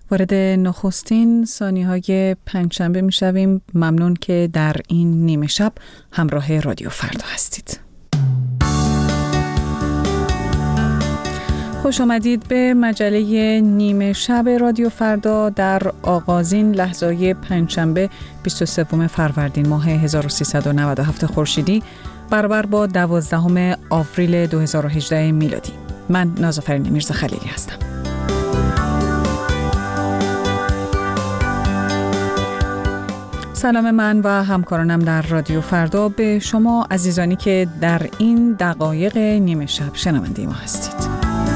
وارد نخستین ثانیه‌های پنجشنبه می‌شویم. ممنون که در این نیمه شب همراه رادیو فردا هستید. خوش آمدید به مجله نیمه شب رادیو فردا در آغازین لحظه‌های پنجشنبه 23 فروردین ماه 1397 خورشیدی برابر با 12 آوریل 2018 میلادی. من نازافرین میرزاخلیلی هستم. سلام من و همکارانم در رادیو فردا به شما عزیزانی که در این دقایق نیمه شب شنونده ما هستید.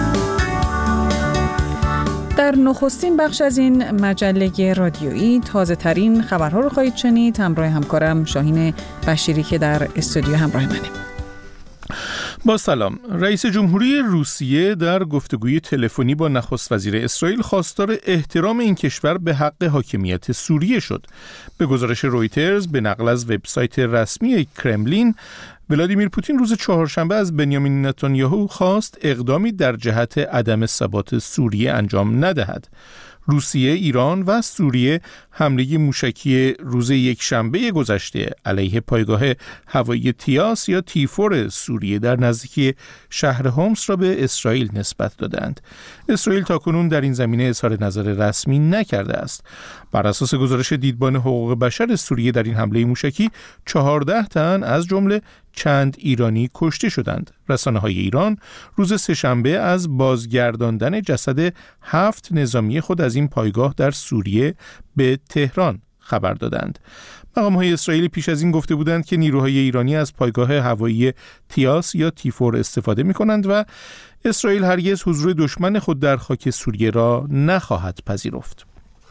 در نخستین بخش از این مجله رادیویی تازه ترین خبرها رو خواهید شنید. همراه همکارم شاهین بشیری که در استودیو همراه منه. با سلام. رئیس جمهوری روسیه در گفتگوی تلفنی با نخست وزیر اسرائیل خواستار احترام این کشور به حق حاکمیت سوریه شد. به گزارش رویترز به نقل از وبسایت رسمی کرملین، ولادیمیر پوتین روز چهارشنبه از بنیامین نتانیاهو خواست اقدامی در جهت عدم ثبات سوریه انجام ندهد. روسیه، ایران و سوریه حمله موشکی روز یکشنبه گذشته علیه پایگاه هوایی تیاس یا تیفور سوریه در نزدیکی شهر هومس را به اسرائیل نسبت دادند. اسرائیل تاکنون در این زمینه اظهار نظر رسمی نکرده است. بر اساس گزارش دیدبان حقوق بشر سوریه در این حمله موشکی 14 تن از جمله چند ایرانی کشته شدند. رسانه‌های ایران روز سه‌شنبه از بازگرداندن جسد 7 نظامی خود از این پایگاه در سوریه به تهران خبر دادند. مقام‌های اسرائیلی پیش از این گفته بودند که نیروهای ایرانی از پایگاه هوایی تیاس یا تیفور استفاده می‌کنند و اسرائیل هرگز حضور دشمن خود در خاک سوریه را نخواهد پذیرفت.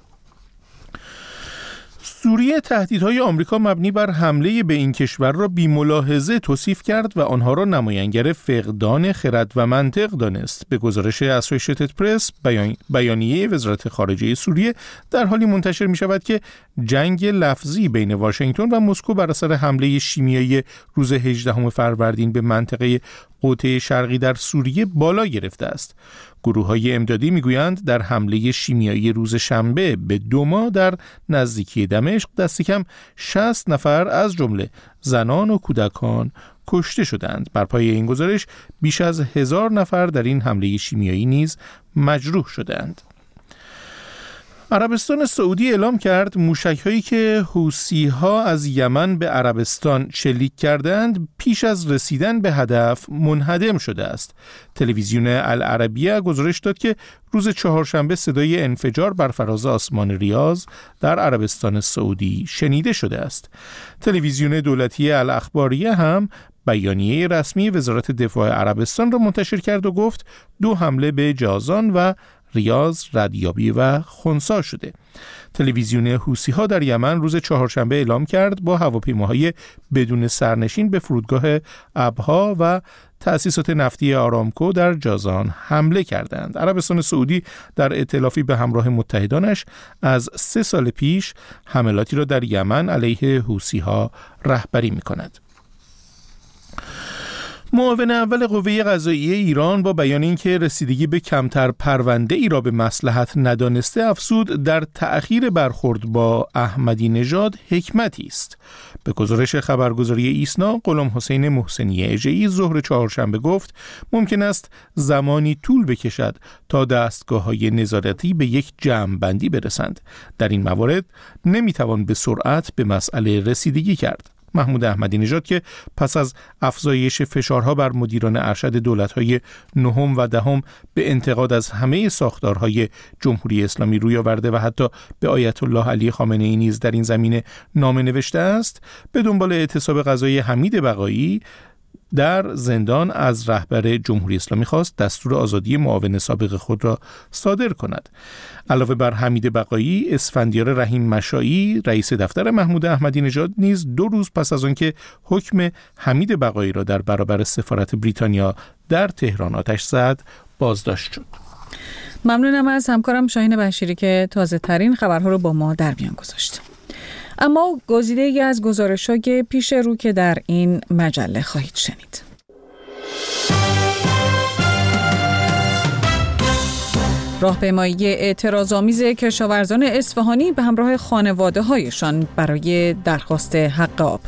سوریه تهدیدهای آمریکا مبنی بر حمله به این کشور را بی‌ملاحظه توصیف کرد و آنها را نمایانگر فقدان خرد و منطق دانست. به گزارش اسوشییتد پرس، بیانیه وزارت خارجه سوریه در حالی منتشر می شود که جنگ لفظی بین واشنگتن و مسکو بر اثر حمله شیمیایی روز 18 فروردین به منطقه قوطه شرقی در سوریه بالا گرفته است. گروه‌های امدادی می‌گویند در حمله شیمیایی روز شنبه به دوما در نزدیکی دمشق دست کم 60 نفر از جمله زنان و کودکان کشته شدند. بر پایه این گزارش بیش از 1000 نفر در این حمله شیمیایی نیز مجروح شدند. عربستان سعودی اعلام کرد موشک‌هایی که حوثی‌ها از یمن به عربستان شلیک کردند پیش از رسیدن به هدف منهدم شده است. تلویزیون العربیه گزارش داد که روز چهارشنبه صدای انفجار بر فراز آسمان ریاض در عربستان سعودی شنیده شده است. تلویزیون دولتی الاخباریه هم بیانیه رسمی وزارت دفاع عربستان را منتشر کرد و گفت 2 حمله به جازان و ریاض ردیابی و خنثی شده. تلویزیون حوثی‌ها در یمن روز چهارشنبه اعلام کرد با هواپیماهای بدون سرنشین به فرودگاه ابها و تأسیسات نفتی آرامکو در جازان حمله کردند. عربستان سعودی در ائتلافی به همراه متحدانش از 3 سال پیش حملاتی را در یمن علیه حوثی‌ها رهبری می‌کند. معاون اول قوه قضاییه ایران با بیان اینکه رسیدگی به کمتر پرونده ای را به مصلحت ندانسته افزود در تأخیر برخورد با احمدی نژاد حکمتی است. به گزارش خبرگزاری ایسنا، غلام حسین محسنی اژه‌ای ظهر چهارشنبه گفت ممکن است زمانی طول بکشد تا دستگاه‌های نظارتی به یک جمع‌بندی برسند. در این موارد نمیتوان به سرعت به مسئله رسیدگی کرد. محمود احمدی نژاد که پس از افزایش فشارها بر مدیران ارشد دولت‌های نهم و دهم به انتقاد از همه ساختارهای جمهوری اسلامی روی آورده و حتی به آیت الله علی خامنه‌ای نیز در این زمینه نامه نوشته است، به دنبال اعتصاب قضایی حمید بقایی در زندان از رهبر جمهوری اسلامی خواست دستور آزادی معاون سابق خود را صادر کند. علاوه بر حمید بقایی، اسفندیار رحیم مشایی رئیس دفتر محمود احمدی نژاد نیز 2 روز پس از آنکه حکم حمید بقایی را در برابر سفارت بریتانیا در تهران آتش زد بازداشت شد. ممنونم از همکارم شاهین بشیری که تازه ترین خبرها رو با ما در میان گذاشت. اما گزیده‌ای از گزارش‌های پیش رو که در این مجله خواهید شنید. راهپیمایی اعتراض‌آمیز کشاورزان اصفهانی به همراه خانواده‌هایشان برای درخواست حق آب.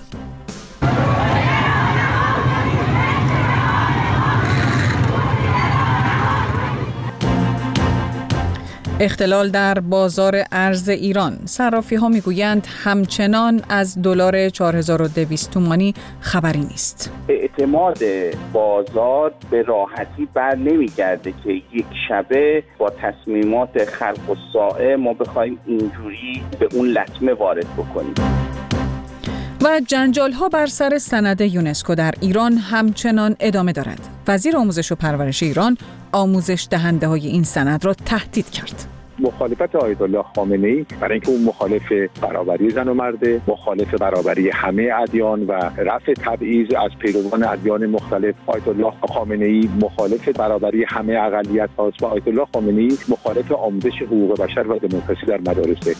اختلال در بازار ارز ایران. صرافی‌ها میگویند همچنان از دلار 4200 تومانی خبری نیست. اعتماد بازار به راحتی بر نمیگرده که یک شبه با تصمیمات خلق الساعه ما بخوایم اینجوری به اون لطمه وارد بکنیم. و جنجال‌ها بر سر سند یونسکو در ایران همچنان ادامه دارد. وزیر آموزش و پرورش ایران آموزش دهنده‌های این سند را تهدید کرد. مخالفت آیت الله خامنه‌ای برای اینکه اون مخالف برابری زن و مرده، مخالف برابری همه ادیان و رفع تبعیض از پیروان ادیان مختلف. آیت الله خامنه‌ای مخالف برابری همه اقلیت‌ها و آیت الله خامنه‌ای مخالف آموزش حقوق بشر و دموکراسی در مدارس.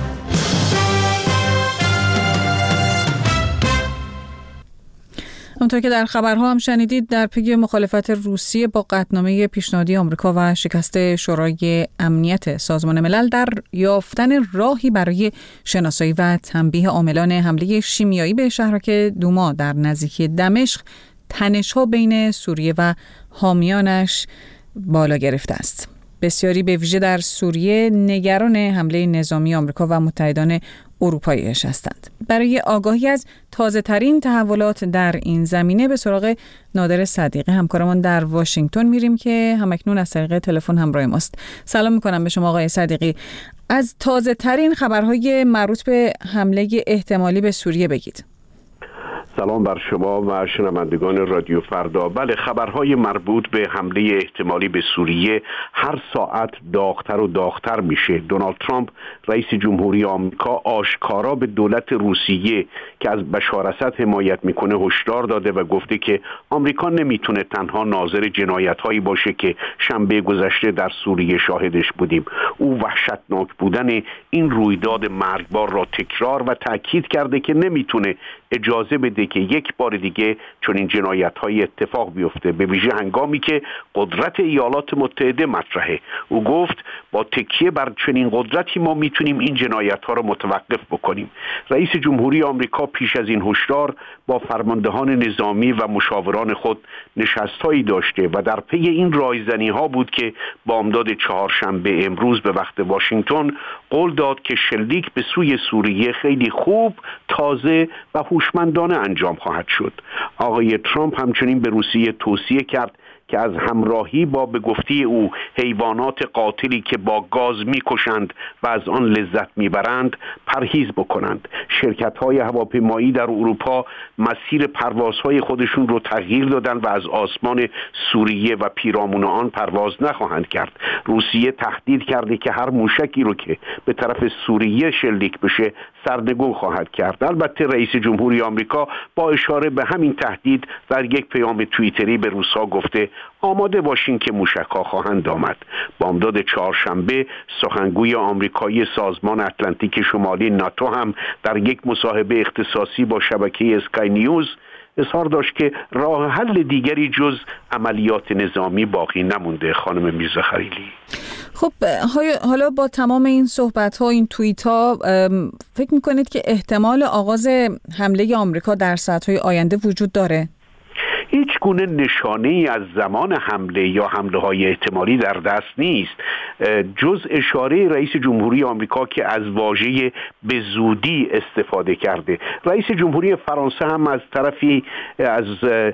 همونطور که در خبرها هم شنیدید، در پی مخالفت روسیه با قطعنامه پیشنهادی آمریکا و شکست شورای امنیت سازمان ملل در یافتن راهی برای شناسایی و تنبیه عاملان حمله شیمیایی به شهرک دوما در نزدیکی دمشق، تنش‌ها بین سوریه و حامیانش بالا گرفته است. بسیاری به ویژه در سوریه نگران حمله نظامی آمریکا و متحدان اروپایی‌اش هستند. برای آگاهی از تازه‌ترین تحولات در این زمینه به سراغ نادر صدیقی همکارمان در واشنگتن میریم که همکنون از طریق تلفن همراه ماست. سلام میکنم به شما آقای صدیقی. از تازه‌ترین خبرهای مربوط به حمله احتمالی به سوریه بگید. سلام بر شما و شنوندگان رادیو فردا. بله، خبرهای مربوط به حمله احتمالی به سوریه هر ساعت داغ‌تر و داغ‌تر میشه. دونالد ترامپ رئیس جمهوری آمریکا آشکارا به دولت روسیه که از بشار اسد حمایت میکنه هشدار داده و گفته که آمریکا نمیتونه تنها ناظر جنایت‌هایی باشه که شنبه گذشته در سوریه شاهدش بودیم. او وحشتناک بودن این رویداد مرگبار را تکرار و تاکید کرده که نمیتونه اجازه بده که یک بار دیگه چون این جنایت‌های اتفاق بیفته، به ویژه هنگامی که قدرت ایالات متحده مطرحه. او گفت با تکیه بر چنین قدرتی ما میتونیم این جنایت‌ها را متوقف بکنیم. رئیس جمهوری آمریکا پیش از این هشدار با فرماندهان نظامی و مشاوران خود نشست‌هایی داشته و در پی این رایزنی‌ها بود که بامداد چهارشنبه امروز به وقت واشنگتن قول داد که شلیک به سوی سوریه خیلی خوب، تازه و هوشمندانه انجام خواهد شد. آقای ترامپ همچنین به روسیه توصیه کرد که از همراهی با به گفته او حیوانات قاتلی که با گاز میکشند و از آن لذت میبرند پرهیز بکنند. شرکت‌های هواپیمایی در اروپا مسیر پروازهای خودشون رو تغییر دادن و از آسمان سوریه و پیرامون آن پرواز نخواهند کرد. روسیه تهدید کرده که هر موشکی رو که به طرف سوریه شلیک بشه سرنگون خواهد کرد. البته رئیس جمهوری آمریکا با اشاره به همین تهدید در یک پیام توییتری به روس‌ها گفته آماده باشین که موشک‌ها خواهند آمد. بامداد چهارشنبه سخنگوی آمریکایی سازمان اتلانتیک شمالی ناتو هم در یک مصاحبه اختصاصی با شبکه اسکای نیوز اظهار داشت که راه حل دیگری جز عملیات نظامی باقی نمونده. خانم میرزا خلیلی، خب حالا با تمام این صحبت‌ها، این توییت‌ها، فکر می‌کنید که احتمال آغاز حمله آمریکا در ساعت‌های آینده وجود داره؟ هیچ گونه نشانه‌ای از زمان حمله یا حمله‌های احتمالی در دست نیست جز اشاره رئیس جمهوری آمریکا که از واژه به زودی استفاده کرده. رئیس جمهوری فرانسه هم از طرفی از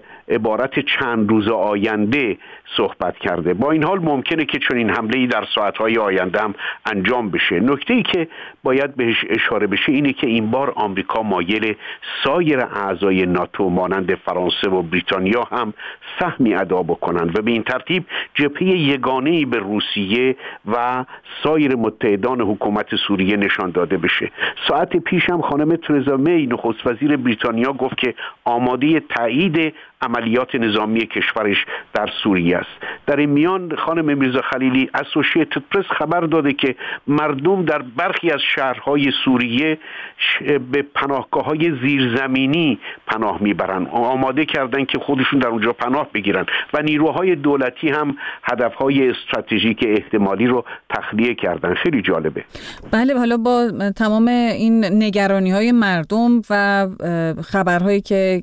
عبارت چند روز آینده صحبت کرده. با این حال ممکنه که چنین حمله‌ای در ساعت‌های آینده هم انجام بشه. نکته‌ای که باید بهش اشاره بشه اینه که این بار آمریکا مایل سایر اعضای ناتو مانند فرانسه و بریتانیا هم سهمی ادا بکنند و به این ترتیب جبهه یگانه‌ای به روسیه و سایر متحدان حکومت سوریه نشان داده بشه. ساعت پیش هم خانم ترزا می نخست وزیر بریتانیا گفت که آماده تایید عملیات نظامی کشورش در سوریه است. در این میان خانم میرزا خلیلی، اسوشییتد پرس خبر داده که مردم در برخی از شهرهای سوریه به پناهگاه‌های زیرزمینی پناه میبرن، آماده کردن که خودشون در اونجا پناه بگیرن و نیروهای دولتی هم هدفهای استراتژیک احتمالی رو تخلیه کردن. خیلی جالبه. بله، حالا با تمام این نگرانی‌های مردم و خبرهایی که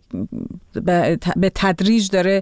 به تدریج داره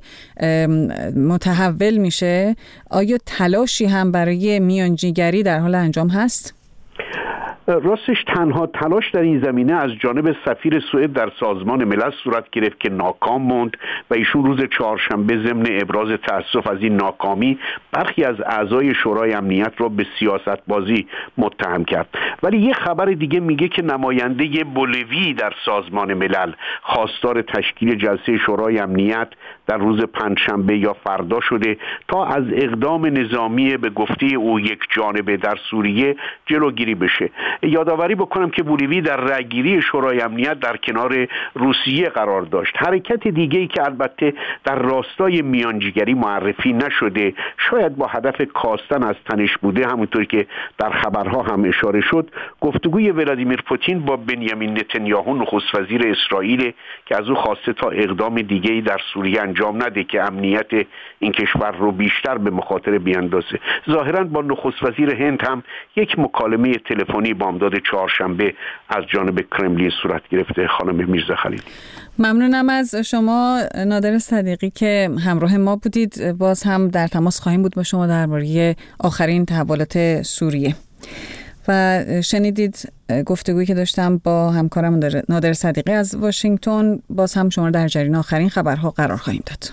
متحول میشه، آیا تلاشی هم برای میانجیگری در حال انجام هست؟ راستش تنها تلاش در این زمینه از جانب سفیر سوئد در سازمان ملل صورت گرفت که ناکام موند و ایشون روز چهارشنبه ضمن ابراز تأسف از این ناکامی برخی از اعضای شورای امنیت را به سیاست بازی متهم کرد. ولی یه خبر دیگه میگه که نماینده بولیوی در سازمان ملل خواستار تشکیل جلسه شورای امنیت در روز پنجشنبه یا فردا شده تا از اقدام نظامی به گفته او یک جانبه در سوریه جلوگیری بشه. یادآوری بکنم که بولیوی در رأیگیری شورای امنیت در کنار روسیه قرار داشت. حرکت دیگه‌ای که البته در راستای میانجیگری معرفی نشده، شاید با هدف کاستن از تنش بوده، همونطور که در خبرها هم اشاره شد، گفتگوی ولادیمیر پوتین با بنیامین نتانیاهو نخست وزیر اسرائیل که از او خواسته تا اقدام دیگه‌ای در سوریه انجام نده که امنیت این کشور رو بیشتر به مخاطره بیاندازه. ظاهراً با نخست وزیر هند هم یک مکالمه تلفنی بامداد چهارشنبه از جانب کرملین صورت گرفته. خانم میرزا خلیلی، ممنونم از شما نادر صدیقی که همراه ما بودید. باز هم در تماس خواهیم بود با شما درباره آخرین تحولات سوریه. و شنیدید گفتگویی که داشتم با همکارم نادر صدیقی از واشنگتن. باز هم شما در جریان آخرین خبرها قرار خواهیم داد.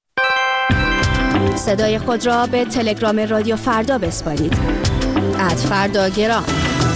صدای خود را به تلگرام رادیو فردا بسپارید. @فرداگرام.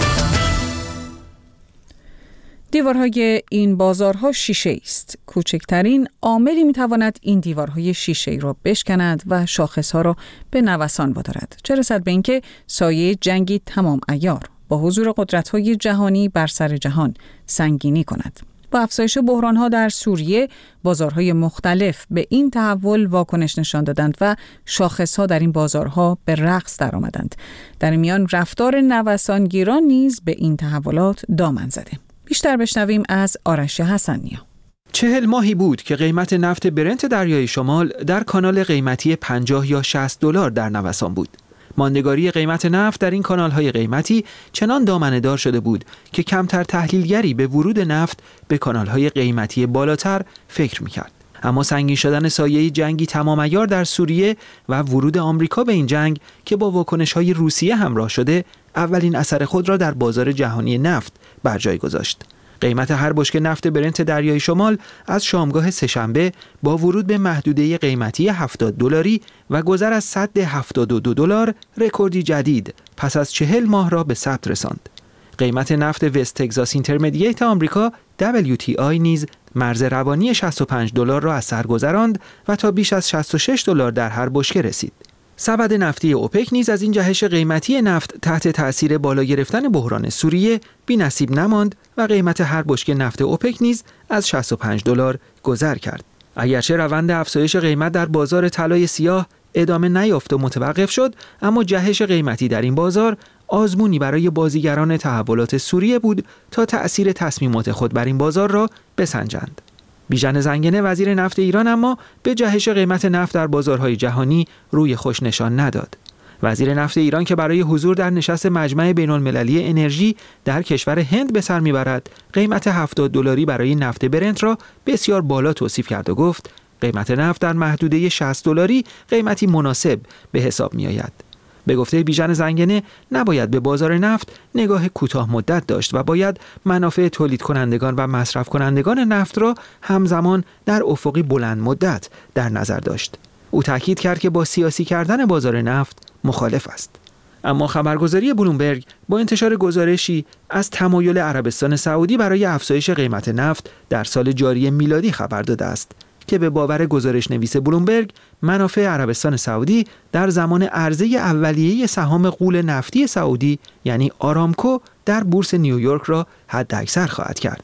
دیوارهای این بازارها شیشه است. کوچکترین عاملی میتواند این دیوارهای شیشه‌ای را بشکند و شاخصها را به نوسان وادارد. چه رسد به اینکه سایه جنگی تمام عیار با حضور قدرت‌های جهانی بر سر جهان سنگینی کند. با افزایش بحران‌ها در سوریه، بازارهای مختلف به این تحول واکنش نشان دادند و شاخص‌ها در این بازارها به رقص درآمدند. در میان رفتار نوسانگیران نیز به این تحولات دامن زده. بیشتر بشنویم از آرش حسن‌نیا. 40 ماهی بود که قیمت نفت برنت دریای شمال در کانال قیمتی 50 یا 60 دلار در نوسان بود. ماندگاری قیمت نفت در این کانال‌های قیمتی چنان دامنه‌دار شده بود که کمتر تحلیلگری به ورود نفت به کانال‌های قیمتی بالاتر فکر می‌کرد. اما سنگین شدن سایه جنگی تمام عیار در سوریه و ورود آمریکا به این جنگ که با واکنش‌های روسیه همراه شده، اولین اثر خود را در بازار جهانی نفت بر جای گذاشت. قیمت هر بشکه نفت برنت دریای شمال از شامگاه سه‌شنبه با ورود به محدوده قیمتی 70 دلاری و گذر از سد 72 دلار رکوردی جدید پس از 40 ماه را به ثبت رساند. قیمت نفت وست تگزاس اینترمدییت آمریکا WTI نیز مرز روانی 65 دلار را از سر گذراند و تا بیش از 66 دلار در هر بشکه رسید. سبد نفتی اوپک نیز از این جهش قیمتی نفت تحت تأثیر بالا گرفتن بحران سوریه بی‌نصیب نماند و قیمت هر بشکه نفت اوپک نیز از 65 دلار گذر کرد. اگرچه روند افزایش قیمت در بازار طلای سیاه ادامه نیافت و متوقف شد، اما جهش قیمتی در این بازار آزمونی برای بازیگران تحولات سوریه بود تا تأثیر تصمیمات خود بر این بازار را بسنجند. بیژن زنگنه وزیر نفت ایران اما به جهش قیمت نفت در بازارهای جهانی روی خوش نشان نداد. وزیر نفت ایران که برای حضور در نشست مجمع بین‌المللی انرژی در کشور هند به سر میبرد، قیمت 70 دلاری برای نفت برنت را بسیار بالا توصیف کرد و گفت قیمت نفت در محدوده 60 دلاری قیمتی مناسب به حساب میآید. به گفته بیژن زنگنه نباید به بازار نفت نگاه کوتاه مدت داشت و باید منافع تولید کنندگان و مصرف کنندگان نفت را همزمان در افقی بلند مدت در نظر داشت. او تاکید کرد که با سیاسی کردن بازار نفت مخالف است. اما خبرگزاری بلومبرگ با انتشار گزارشی از تمایل عربستان سعودی برای افزایش قیمت نفت در سال جاری میلادی خبر داده است که به باور گزارش نویس بلومبرگ منافع عربستان سعودی در زمان عرضه اولیه سهام غول نفتی سعودی یعنی آرامکو در بورس نیویورک را حداکثر خواهد کرد.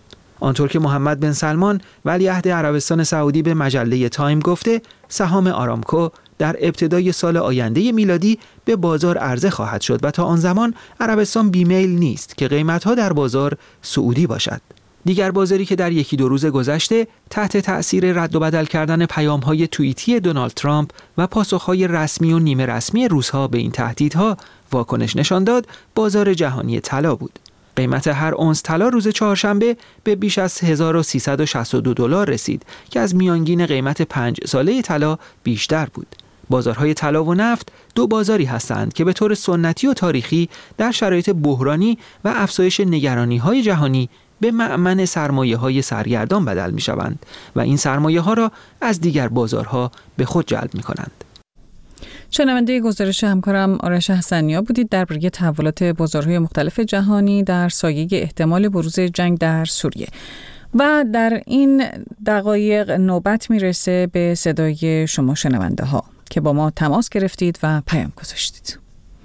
آنطور که محمد بن سلمان ولیعهد عربستان سعودی به مجله تایم گفته، سهام آرامکو در ابتدای سال آینده میلادی به بازار عرضه خواهد شد و تا آن زمان عربستان بیمیل نیست که قیمت‌ها در بازار سعودی باشد. دیگر بازاری که در یکی دو روز گذشته تحت تأثیر رد و بدل کردن پیام‌های توییتی دونالد ترامپ و پاسخ‌های رسمی و نیمه رسمی روس‌ها به این تهدیدها واکنش نشان داد، بازار جهانی طلا بود. قیمت هر اونس طلا روز چهارشنبه به بیش از $1362 رسید که از میانگین قیمت 5 ساله طلا بیشتر بود. بازارهای طلا و نفت دو بازاری هستند که به طور سنتی و تاریخی در شرایط بحرانی و افزایش نگرانی‌های جهانی به مأمن سرمایه‌های سرگردان بدل می‌شوند و این سرمایه‌ها را از دیگر بازارها به خود جلب می‌کنند. شنونده گزارش همکارم آرش حسنیا بودید درباره تحولات بازارهای مختلف جهانی در سایه احتمال بروز جنگ در سوریه. و در این دقایق نوبت میرسه به صدای شما شنونده ها که با ما تماس گرفتید و پیام گذاشتید.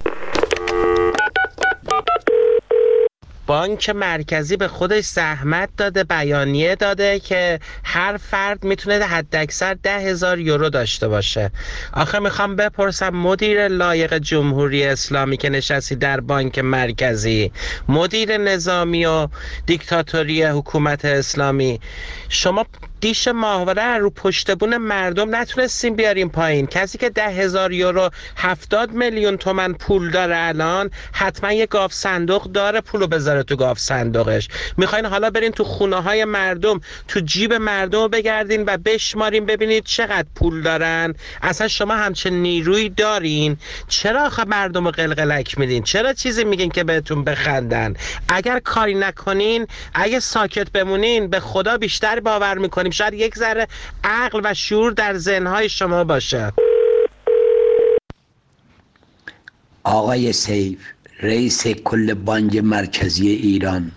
بانک مرکزی به خودش زحمت داده، بیانیه داده که هر فرد میتونه حداکثر 10,000 یورو داشته باشه. آخه میخوام بپرسم مدیر لایق جمهوری اسلامی که نشستی در بانک مرکزی، مدیر نظامی و دیکتاتوری حکومت اسلامی، شما دیش ماهواره رو پشتبون مردم نتونستیم بیاریم پایین. کسی که 10,000 یورو 70 میلیون تومان پول داره الان حتما یه گاف صندوق داره پولو بذاره تو گاف صندوقش. میخواین حالا برین تو خونه های مردم، تو جیب مردم بگردین و بشمارین ببینید چقدر پول دارن؟ اصلا شما همچین نیرویی دارین؟ چرا آخه مردم رو قلقلک میدین؟ چرا چیزی میگین که بهتون بخندن؟ اگر کاری نکنین، اگه ساکت بمونین، به خدا بیشتر باور میکنیم شاید یک ذره عقل و شعور در ذهنهای شما باشه. آقای سیف، رئیس کل بانک مرکزی ایران،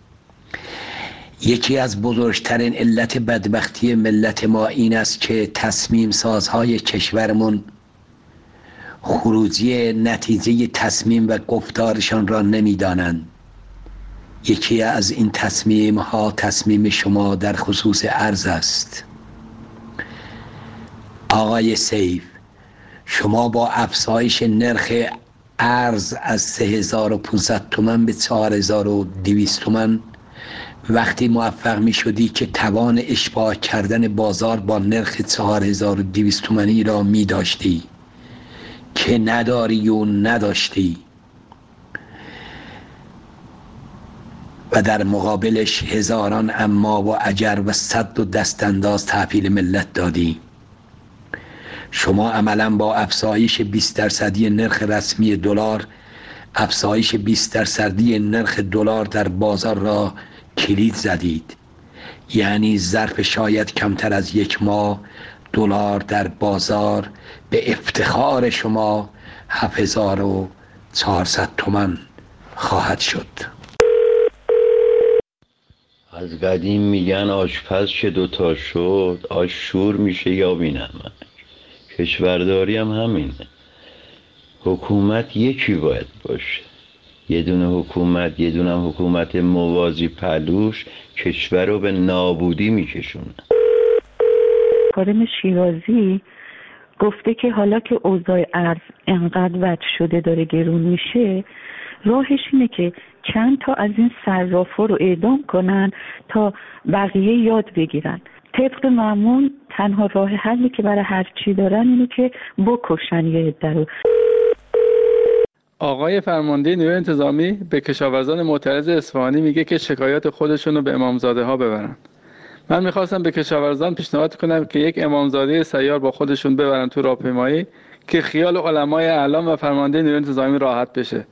یکی از بزرگترین علت بدبختی ملت ما این است که تصمیم سازهای کشورمون خروجی نتیجه تصمیم و گفتارشان را نمی‌دانند. یکی از این تصمیم ها تصمیم شما در خصوص ارز است. آقای سیف، شما با افزایش نرخ ارز از 3,500 تومان به 4,200 تومان وقتی موفق می شدی که توان اشباع کردن بازار با نرخ 4,200 تومانی را می داشتی که نداری و نداشتی و در مقابلش هزاران اما و اجر و صد و دستانداز تحویل ملت دادی. شما عملا با افزایش 20% نرخ رسمی دلار، افزایش 20% نرخ دلار در بازار را کلید زدید. یعنی ظرف شاید کمتر از یک ماه دلار در بازار به افتخار شما 7,400 تومان خواهد شد. از قدیم میگن آشپز چه دوتا شد، آش شور میشه یا بینمک. کشورداری هم همینه. حکومت یکی باید باشه. یه دونه حکومت، یه دونه حکومت موازی پلوش کشور رو به نابودی میکشونه. کارم شیرازی گفته که حالا که اوضاع ارز انقدر وج شده داره گرون میشه، راهش اینه که چند تا از این صرافا رو اعدام کنن تا بقیه یاد بگیرن. طبق معمول تنها راه حلی که برای هر چی دارن اینه که بکشن یه عده رو. آقای فرمانده نیروی انتظامی به کشاورزان معترض اصفهانی میگه که شکایات خودشون رو به امامزاده ها ببرن. من میخواستم به کشاورزان پیشنهاد کنم که یک امامزاده سیار با خودشون ببرن تو راهپیمایی که خیال علمای اعلام و فرمانده نیروی انتظامی راحت بشه.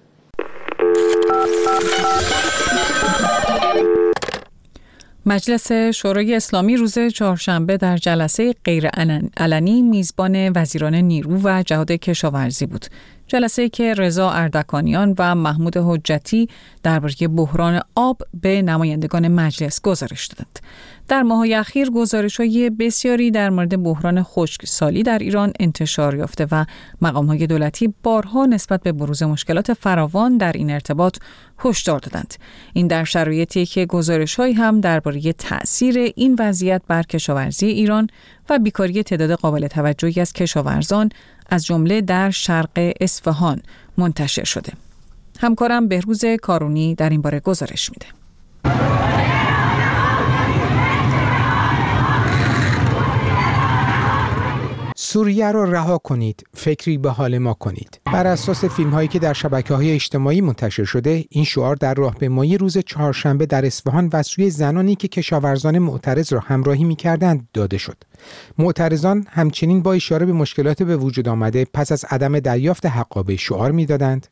مجلس شورای اسلامی روز چهارشنبه در جلسه غیر علنی میزبان وزیران نیرو و جهاد کشاورزی بود. جلسه‌ای که رضا اردکانیان و محمود حجتی درباره بحران آب به نمایندگان مجلس گزارش دادند. در ماه‌های اخیر گزارش‌های بسیاری در مورد بحران خشکسالی در ایران انتشار یافته و مقام‌های دولتی بارها نسبت به بروز مشکلات فراوان در این ارتباط هشدار دادند. این در شرایطی که گزارش‌هایی هم درباره تأثیر این وضعیت بر کشاورزی ایران و بیکاری تعداد قابل توجهی از کشاورزان از جمله در شرق اصفهان منتشر شده. همکارم بهروز کارونی در این باره گزارش میده. سوریه را رها کنید، فکری به حال ما کنید. بر اساس فیلم‌هایی که در شبکه‌های اجتماعی منتشر شده، این شعار در راهپیمایی روز چهارشنبه در اصفهان و سوی زنانی که کشاورزان معترض را همراهی می‌کردند داده شد. معترضان همچنین با اشاره به مشکلات به وجود آمده پس از عدم دریافت حقابه شعار می‌دادند: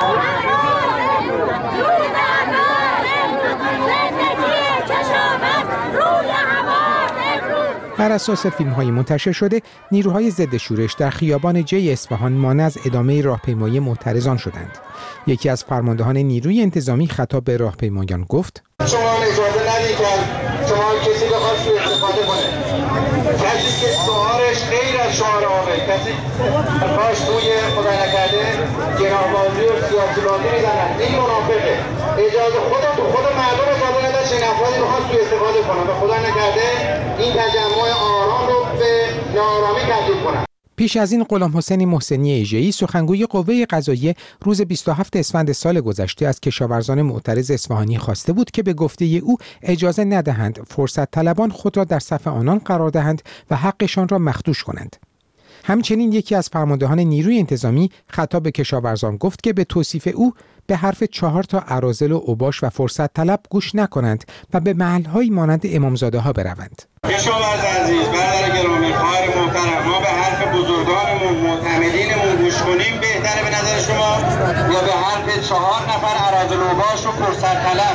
بر اساس فیلم‌های منتشر شده، نیروهای ضد شورش در خیابان جی اصفهان مانع از ادامه راهپیمایی معترضان شدند. یکی از فرماندهان نیروی انتظامی خطاب به راهپیمایان گفت: شما اجازه ندید که شما کسی بخواد سوء استفاده کنه. کسی که شعارش غیر از شعار آمه، کسی کاش توی خدا نکرده جنابازی و سیاسی بازی میزنن. این منافقه. اجازه خود مردم اجازه نداشت این افرادی بخواد سوء استفاده کنن و خدا نکرده این تجمع آرام رو به ناآرامی تبدیل کنن. پیش از این غلام حسین محسنی ایجه‌ای سخنگوی قوه قضاییه روز 27 اسفند سال گذشته از کشاورزان معترض اصفهانی خواسته بود که به گفته او اجازه ندهند فرصت طلبان خود را در صف آنان قرار دهند و حقشان را مخدوش کنند. همچنین یکی از فرماندهان نیروی انتظامی خطاب به کشاورزان گفت که به توصیف او به حرف 4 تا اراذل و اوباش و فرصت طلب گوش نکنند و به محل‌هایی مانند امامزاده ها بروند. کشاورز عزیز، برادر گرامی، خواهر محترم، ما به حرف بزرگانمون معتمدینمون گوش کنیم بهتره به نظر شما یا به حرف 4 نفر اراذل و اوباش و فرصت طلب؟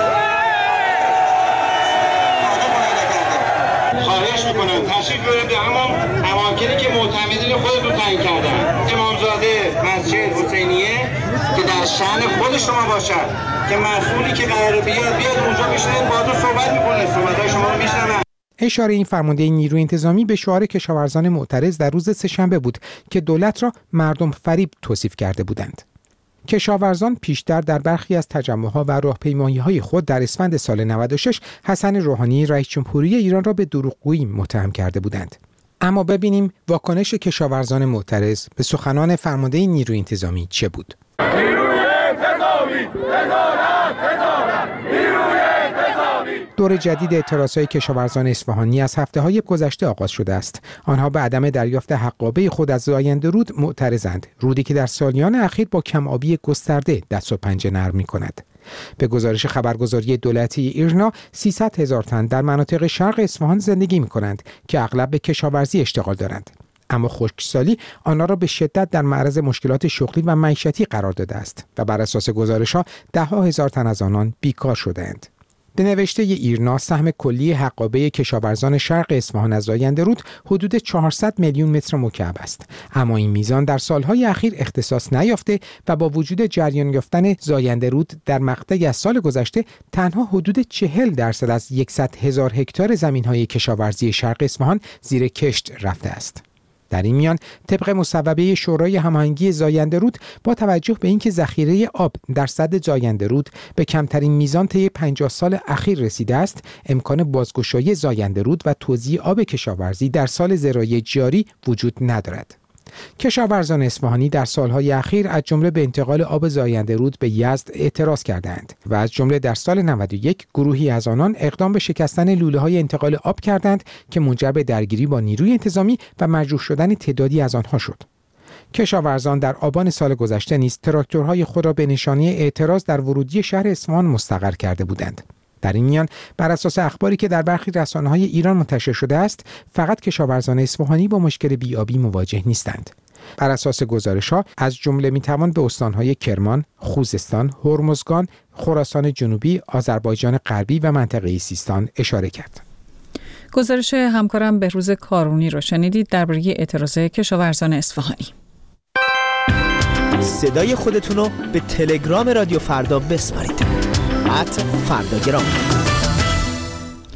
خواهش میکنم تشریف بیارید به همون اماکنی که معتمدین خودتون تعیین کردن. امامزاده مسجد حسینیه که در شأن خود شما باشد که مسئولی که قراره بیاد اونجا بشینید باهاتون صحبت میکنه، صحبت‌های شما رو میشنون. اشاره این فرمانده نیروی انتظامی به شعار کشاورزان معترض در روز سه‌شنبه بود که دولت را مردم فریب توصیف کرده بودند. کشاورزان پیشتر در برخی از تجمع‌ها و راهپیمایی‌های خود در اسفند سال 96 حسن روحانی رئیس جمهوری ایران را به دروغگویی متهم کرده بودند. اما ببینیم واکنش کشاورزان معترض به سخنان فرمانده نیروی انتظامی چه بود. دور جدید اعتراضهای کشاورزان اصفهانی از هفته‌های گذشته آغاز شده است. آنها به عدم دریافت حقابه خود از زاینده رود معترضند. رودی که در سالیان اخیر با کم‌آبی گسترده دست و پنجه نرم می‌کند. به گزارش خبرگزاری دولتی ایرنا 300,000 تن در مناطق شرق اصفهان زندگی می‌کنند که اغلب به کشاورزی اشتغال دارند. اما خشکسالی آنها را به شدت در معرض مشکلات شغلی و معیشتی قرار داده است و بر اساس گزارش‌ها ده‌ها هزار تن از آنان بیکار شده‌اند. به نوشته ایرنا سهم کلی حقابه کشاورزان شرق اصفهان از زاینده رود حدود 400 میلیون متر مکعب است، اما این میزان در سالهای اخیر اختصاص نیافته و با وجود جریان یافتن زاینده رود در مقطعی از سال گذشته تنها حدود 40% از 100,000 هکتار زمین‌های کشاورزی شرق اصفهان زیر کشت رفته است. در این میان طبق مصوبه شورای هماهنگی زاینده رود با توجه به اینکه ذخیره آب در سد زاینده رود به کمترین میزان طی 50 سال اخیر رسیده است، امکان بازگشایی زاینده رود و توزیع آب کشاورزی در سال زراعی جاری وجود ندارد. کشاورزان اصفهانی در سالهای اخیر از جمله به انتقال آب زاینده رود به یزد اعتراض کردند و از جمله در سال 91 گروهی از آنان اقدام به شکستن لوله‌های انتقال آب کردند که منجر به درگیری با نیروی انتظامی و مجروح شدن تعدادی از آنها شد. کشاورزان در آبان سال گذشته نیز تراکتورهای خود را به نشانه اعتراض در ورودی شهر اصفهان مستقر کرده بودند. در این میان بر اساس اخباری که در برخی رسانه‌های ایران منتشر شده است، فقط کشاورزان اصفهانی با مشکل بی‌آبی مواجه نیستند. بر اساس گزارش‌ها از جمله می‌توان به استان‌های کرمان، خوزستان، هرمزگان، خراسان جنوبی، آذربایجان غربی و منطقه سیستان اشاره کرد. گزارش همکارم بهروز کارونی رو شنیدید درباره اعتراض کشاورزان اصفهانی. صدای خودتون رو به تلگرام رادیو فردا بسپارید. @فرداگرام.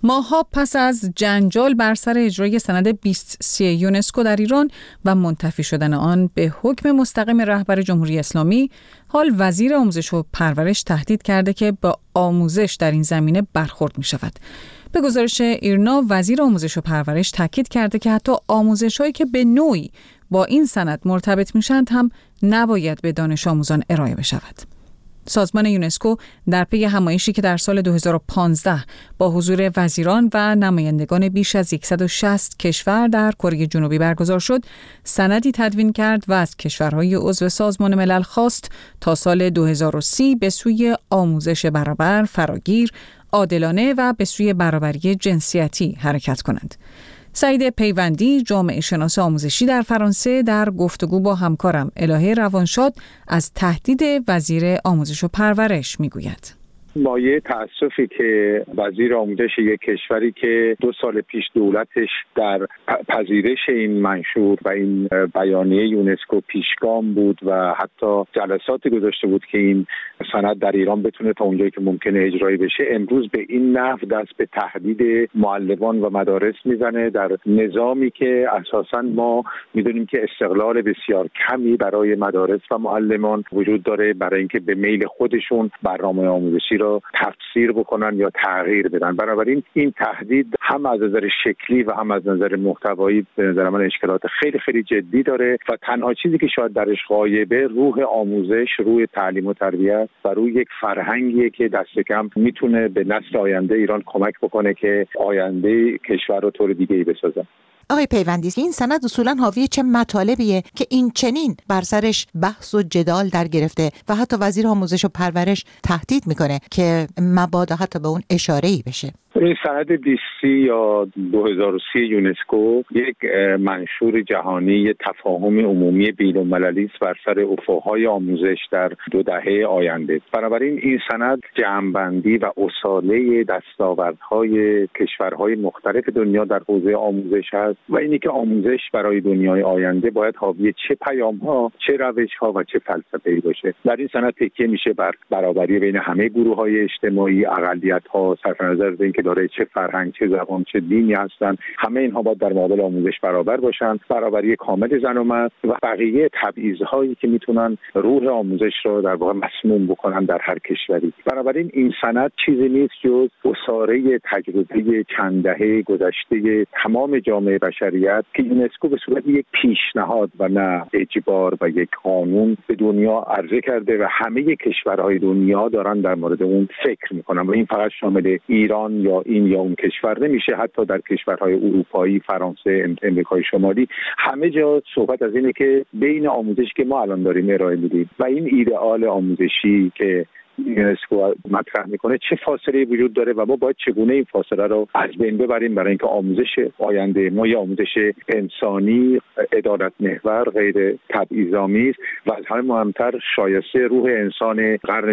ماه‌ها پس از جنجال بر سر اجرای سند 2030 یونسکو در ایران و منتفی شدن آن به حکم مستقیم رهبر جمهوری اسلامی، حال وزیر آموزش و پرورش تهدید کرده که با آموزش در این زمینه برخورد می شود. به گزارش ایرنا، وزیر آموزش و پرورش تاکید کرده که حتی آموزش‌هایی که به نوعی با این سند مرتبط میشند هم نباید به دانش آموزان ارائه بشود. سازمان یونسکو در پی همایشی که در سال 2015 با حضور وزیران و نمایندگان بیش از 160 کشور در کره جنوبی برگزار شد، سندی تدوین کرد و از کشورهای عضو سازمان ملل خواست تا سال 2030 به سوی آموزش برابر، فراگیر، عادلانه و به سوی برابری جنسیتی حرکت کنند. سعید پیوندی، جامعه شناس آموزشی در فرانسه، در گفتگو با همکارم الهه روانشاد از تهدید وزیر آموزش و پرورش میگوید. مایه تأسفی که وزیر آموزش یک کشوری که 2 سال پیش دولتش در پذیرش این منشور و این بیانیه یونسکو پیشگام بود و حتی جلساتی گذاشته بود که این سند در ایران بتونه تا اونجایی که ممکنه اجرایی بشه، امروز به این نحو دست به تهدید معلمان و مدارس میزنه در نظامی که اساساً ما میدونیم که استقلال بسیار کمی برای مدارس و معلمان وجود داره برای اینکه به میل خودشون برنامه آموزشی را تفسیر بکنن یا تغییر بدن. بنابراین این تهدید هم از نظر شکلی و هم از نظر محتوایی به نظر من اشکالات خیلی خیلی جدی داره و تنها چیزی که شاید درش غایبه روح آموزش، روح تعلیم و تربیت و روی یک فرهنگیه که دست کم میتونه به نسل آینده ایران کمک بکنه که آینده کشور رو طور دیگه‌ای بسازه. آقای پیوندی، این سند اصولاً حاوی چه مطالبیه که این چنین بر سرش بحث و جدال در گرفته و حتی وزیر آموزش و پرورش تهدید میکنه که مبادا حتی به اون اشاره‌ای بشه؟ این سند 2030 یا 2030 یونسکو یک منشور جهانی تفاهم عمومی بین‌المللی است بر سر افق‌های آموزش در 2 دهه آینده. بنابراین این سند جمع‌بندی و اصاله دستاوردهای کشورهای مختلف دنیا در حوزه آموزش است و اینی که آموزش برای دنیای آینده باید حاوی چه پیام‌ها، چه روش‌ها و چه فلسفه‌ای باشه. در این سند تکیه میشه بر برابری بین همه گروه‌های اجتماعی، اقلیت‌ها، صرف نظر از اینکه داره چه فرهنگ، چه زبان، چه دینی هستن، همه اینها باید در مقابل آموزش برابر باشن، برابری کامل زن و مرد و بقیه تبعیض‌هایی که میتونن روح آموزش رو در واقع مسموم بکنن در هر کشوری. بنابراین این سند چیزی نیست جز اساره تجربه چند دهه گذشته تمام جامعه بشریت که یونسکو به صورت یک پیشنهاد و نه اجبار و یک قانون به دنیا عرضه کرده و همه کشورهای دنیا دارن در مورد اون فکر میکنن و این فقط شامل ایران یا این یا اون کشور نمیشه، حتی در کشورهای اروپایی، فرانسه، امریکای شمالی، همه جا صحبت از اینه که بین آموزشی که ما الان داریم ارائه میدیم و این ایدئال آموزشی که یونسکو مطرح میکنه چه فاصله وجود داره و ما باید چگونه این فاصله رو از بین ببریم برای اینکه آموزش آینده ما یا آموزش انسانی، عدالت محور، غیر تبعیض‌آمیز و از همه مهمتر شایسته روح انسان قرن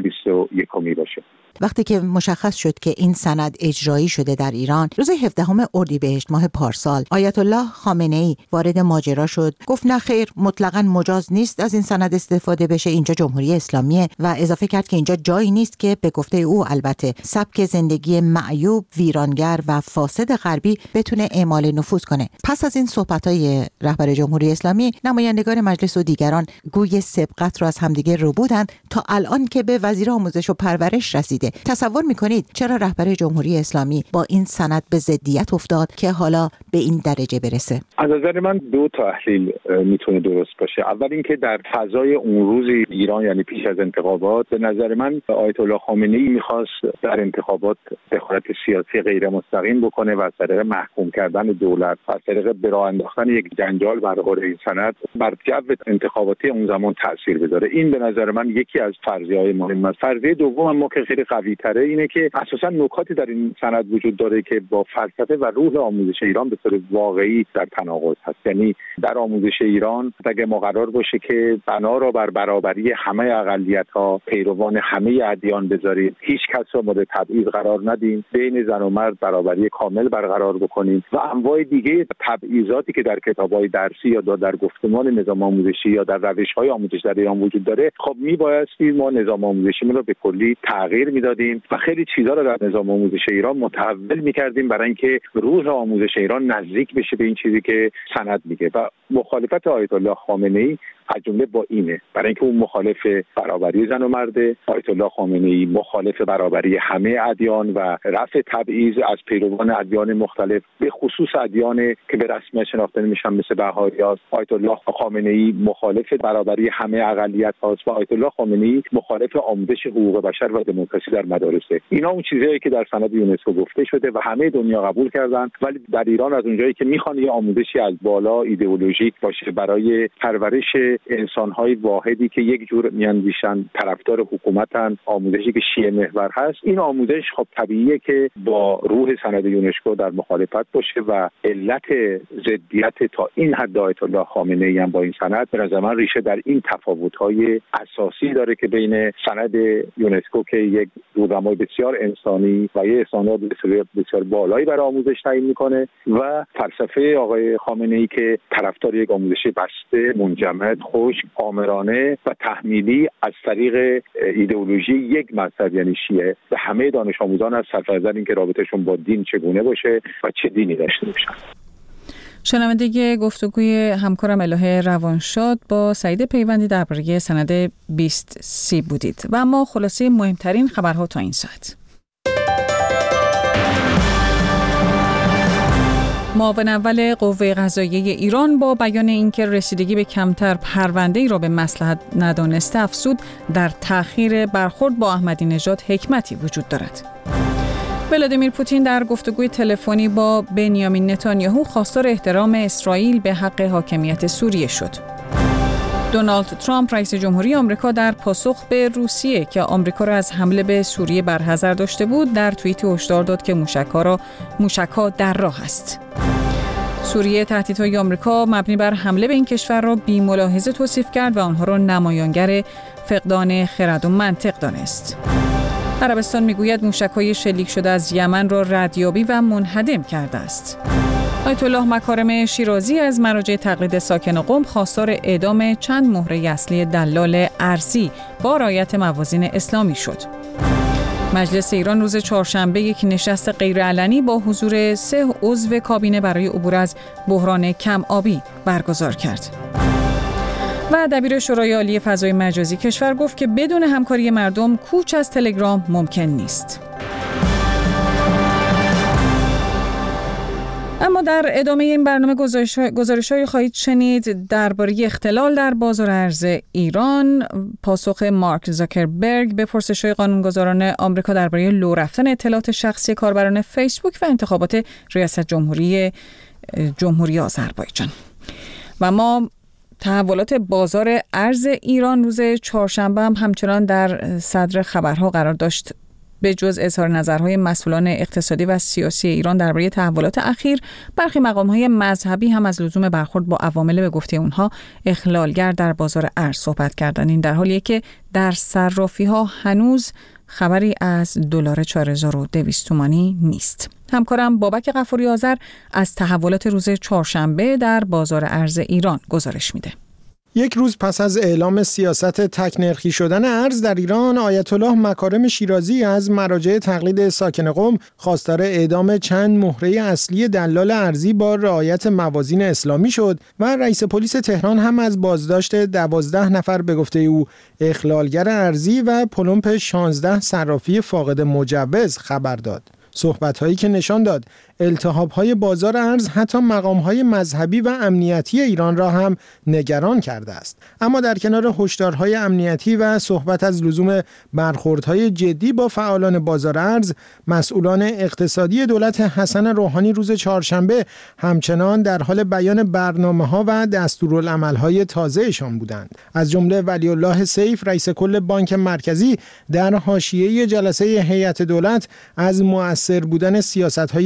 21 باشه. وقتی که مشخص شد که این سند اجرایی شده در ایران، روز 17 اردیبهشت ماه پارسال آیت الله خامنه‌ای وارد ماجرا شد، گفت نه خیر، مطلقاً مجاز نیست از این سند استفاده بشه، اینجا جمهوری اسلامیه و اضافه کرد که اینجا جایی نیست که به گفته او البته سبک زندگی معیوب، ویرانگر و فاسد غربی بتونه اعمال نفوذ کنه. پس از این صحبت‌های رهبر جمهوری اسلامی، نمایندگان مجلس و دیگران گوی سبقت رو از همدیگه ربودند تا الان که به وزیر آموزش و پرورش رسیده. تصور میکنید چرا رهبر جمهوری اسلامی با این سند به ضدیت افتاد که حالا به این درجه برسه؟ از نظر من 2 تحلیل میتونه درست باشه. اول اینکه در فضای اون روز ایران، یعنی پیش از انتخابات، به نظر من آیت الله خامنه‌ای میخواست در انتخابات دخالت سیاسی غیر مستقیم بکنه و از طریق محکوم کردن دولت و از طریق به راه انداختن یک جنجال برخورد این سند بر جو انتخاباتی اون زمان تاثیر بذاره. این به نظر من یکی از فرضیه‌های مهم است. فرضیه دوم ما که خیلی قوی تره اینه که اساسا نکاتی در این سند وجود داره که با فلسفه و روح آموزش ایران به طور واقعی در تناقض هست. یعنی در آموزش ایران اگه ما قرار باشه که بنا را بر برابری همه اقلیت‌ها، پیروان همه همه ادیان بذاریم، هیچ کس را مورد تبعیض قرار ندیم، بین زن و مرد برابری کامل برقرار بکنیم و انواع دیگه تبعیضاتی که در کتاب‌های درسی یا در گفتمان نظام آموزشی یا در روش‌های آموزش در ایران وجود داره، خب میبایستی ما نظام آموزشی رو به کلی تغییر میدادیم و خیلی چیزا رو در نظام آموزش ایران متحول می‌کردیم برای اینکه روح آموزش ایران نزدیک بشه به این چیزی که سند میگه. و مخالفت آیت الله خامنه‌ای از جمله با اینه، برای اینکه اون مخالف برابری زن و مرده. آیت الله خامنه‌ای مخالف برابری همه ادیان و رفع تبعیض از پیروان ادیان مختلف، به خصوص ادیان که به رسمیت شناخته نمیشن مثل بهائی‌ها. آیت الله خامنه‌ای مخالف برابری همه اقلیت‌هاست و آیت الله خامنه‌ای مخالف آموزش حقوق بشر و دموکراسی در مدارسه. اینا اون چیزایی که در سند یونسکو گفته شده و همه دنیا قبول کردن، ولی در ایران از اونجایی که میخوان یه آموزشی از بالا ایدئولوژیک باشه برای پرورش انسان‌های واحدی که یک جور میاندیشن، طرفدار حکومتن، آموزشی که شیعه محور هست، این آموزش خب طبیعیه که با روح سند یونسکو در مخالفت باشه و علت ضدیت تا این حد آیت الله خامنه‌ای هم با این سند به نظر من ریشه در این تفاوت‌های اساسی داره که بین سند یونسکو که یک رونمای بسیار انسانی و یه استاندارد بسیار بالایی برای آموزش تعیین میکنه و فلسفه آقای خامنه‌ای که طرفدار یک آموزش بسته، منجمد، خشک، آمرانه و تحمیلی از طریق ایدئولوژی یک مذهب یعنی شیعه به همه دانش آموزان از صرف نظر اینکه رابطهشون با دین چگونه باشه و چه دینی داشته باشن. شنونده گفتگوی همکارم الهه روانشاد با سعید پیوندی درباره سند 2030 بودید و اما خلاصه مهمترین خبرها تا این ساعت. معاون اول قوه قضاییه ایران با بیان اینکه رسیدگی به کمتر پرونده‌ای را به مصلحت ندانسته افزود در تأخیر برخورد با احمدی نژاد حکمتی وجود دارد. ولادیمیر پوتین در گفتگوی تلفنی با بنیامین نتانیاهو خواستار احترام اسرائیل به حق حاکمیت سوریه شد. دونالد ترامپ رئیس جمهوری آمریکا در پاسخ به روسیه که آمریکا را از حمله به سوریه برحذر داشته بود در توییت هشدار داد که موشک‌ها در راه است. سوریه تهدیدهای آمریکا مبنی بر حمله به این کشور را بی‌ملاحظه توصیف کرد و آنها را نمایانگر فقدان خرد و منطق دانست. عربستان میگوید موشک‌های شلیک شده از یمن را ردیابی و منهدم کرده است. آیت الله مکارم شیرازی از مراجع تقلید ساکن قم خواستار اعدام چند مهره اصلی دلال ارزی با رعایت موازین اسلامی شد. مجلس ایران روز چهارشنبه یک نشست غیرعلنی با حضور 3 عضو کابینه برای عبور از بحران کم آبی برگزار کرد. و دبیر شورای عالی فضای مجازی کشور گفت که بدون همکاری مردم کوچ از تلگرام ممکن نیست. اما در ادامه این برنامه گزارش‌هایی خواهید شنید درباره اختلال در بازار ارز ایران، پاسخ مارک زاکربرگ به پرسش‌های قانونگذاران آمریکا درباره لو رفتن اطلاعات شخصی کاربران فیسبوک و انتخابات ریاست جمهوری آذربایجان. و ما تحولات بازار ارز ایران روز چهارشنبه هم همچنان در صدر خبرها قرار داشت. به جز اظهار نظرهای مسئولان اقتصادی و سیاسی ایران درباره تحولات اخیر، برخی مقام‌های مذهبی هم از لزوم برخورد با عوامل به گفته اونها اخلالگر در بازار ارز صحبت کردند. این در حالیه که در صرافی‌ها هنوز خبری از دلار 4200 تومانی نیست. همکارم بابک غفوری آذر از تحولات روز چهارشنبه در بازار ارز ایران گزارش میده. یک روز پس از اعلام سیاست تک‌نرخی شدن ارز در ایران، آیت الله مکارم شیرازی از مراجع تقلید ساکن قم خواستار اعدام چند مهره اصلی دلال ارزی با رعایت موازین اسلامی شد و رئیس پلیس تهران هم از بازداشت 12 نفر به گفته او اخلالگر ارزی و پلمپ 16 صرافی فاقد مجوز خبر داد. صحبت‌هایی که نشان داد التهاب‌های بازار ارز حتی مقام‌های مذهبی و امنیتی ایران را هم نگران کرده است. اما در کنار هشدارهای امنیتی و صحبت از لزوم برخوردهای جدی با فعالان بازار ارز، مسئولان اقتصادی دولت حسن روحانی روز چهارشنبه همچنان در حال بیان برنامه‌ها و دستورالعمل‌های تازه‌شان بودند. از جمله ولی‌الله سیف رئیس کل بانک مرکزی در حاشیه جلسه هیئت دولت از مؤثر بودن سیاست‌های تازه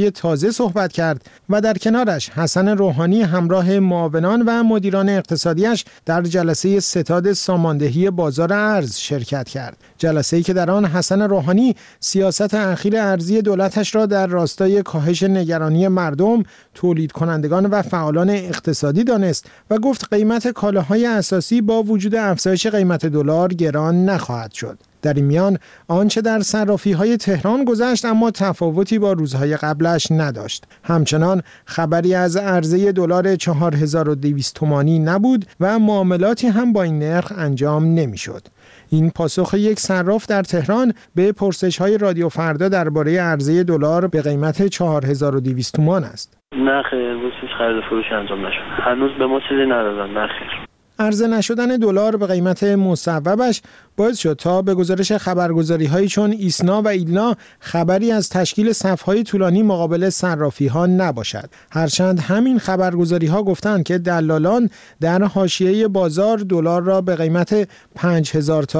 مغازه صحبت کرد و در کنارش حسن روحانی همراه معاونان و مدیران اقتصادیش در جلسه ستاد ساماندهی بازار ارز شرکت کرد. جلسه‌ای که در آن حسن روحانی سیاست اخیر ارزی دولتش را در راستای کاهش نگرانی مردم، تولید کنندگان و فعالان اقتصادی دانست و گفت قیمت کالاهای اساسی با وجود افزایش قیمت دلار گران نخواهد شد. در این میان آنچه در صرافی‌های تهران گذشت اما تفاوتی با روزهای قبلش نداشت. همچنان خبری از عرضه دلار 4200 تومانی نبود و معاملاتی هم با این نرخ انجام نمی‌شد. این پاسخ یک صراف در تهران به پرسش‌های رادیو فردا درباره عرضه دلار به قیمت 4200 تومان است. نه خیر، امروز هیچ خرید و فروش انجام نشد. هنوز به ما چیزی ندادن. نه خیر. عرضه نشدن دلار به قیمت مصوبش باعث شد تا به گزارش خبرگزاری‌هایی چون ایسنا و ایلنا خبری از تشکیل صف‌های طولانی مقابل صرافی‌ها نباشد. هرچند همین خبرگزاری‌ها گفتند که دلالان در حاشیه بازار دلار را به قیمت 5000 تا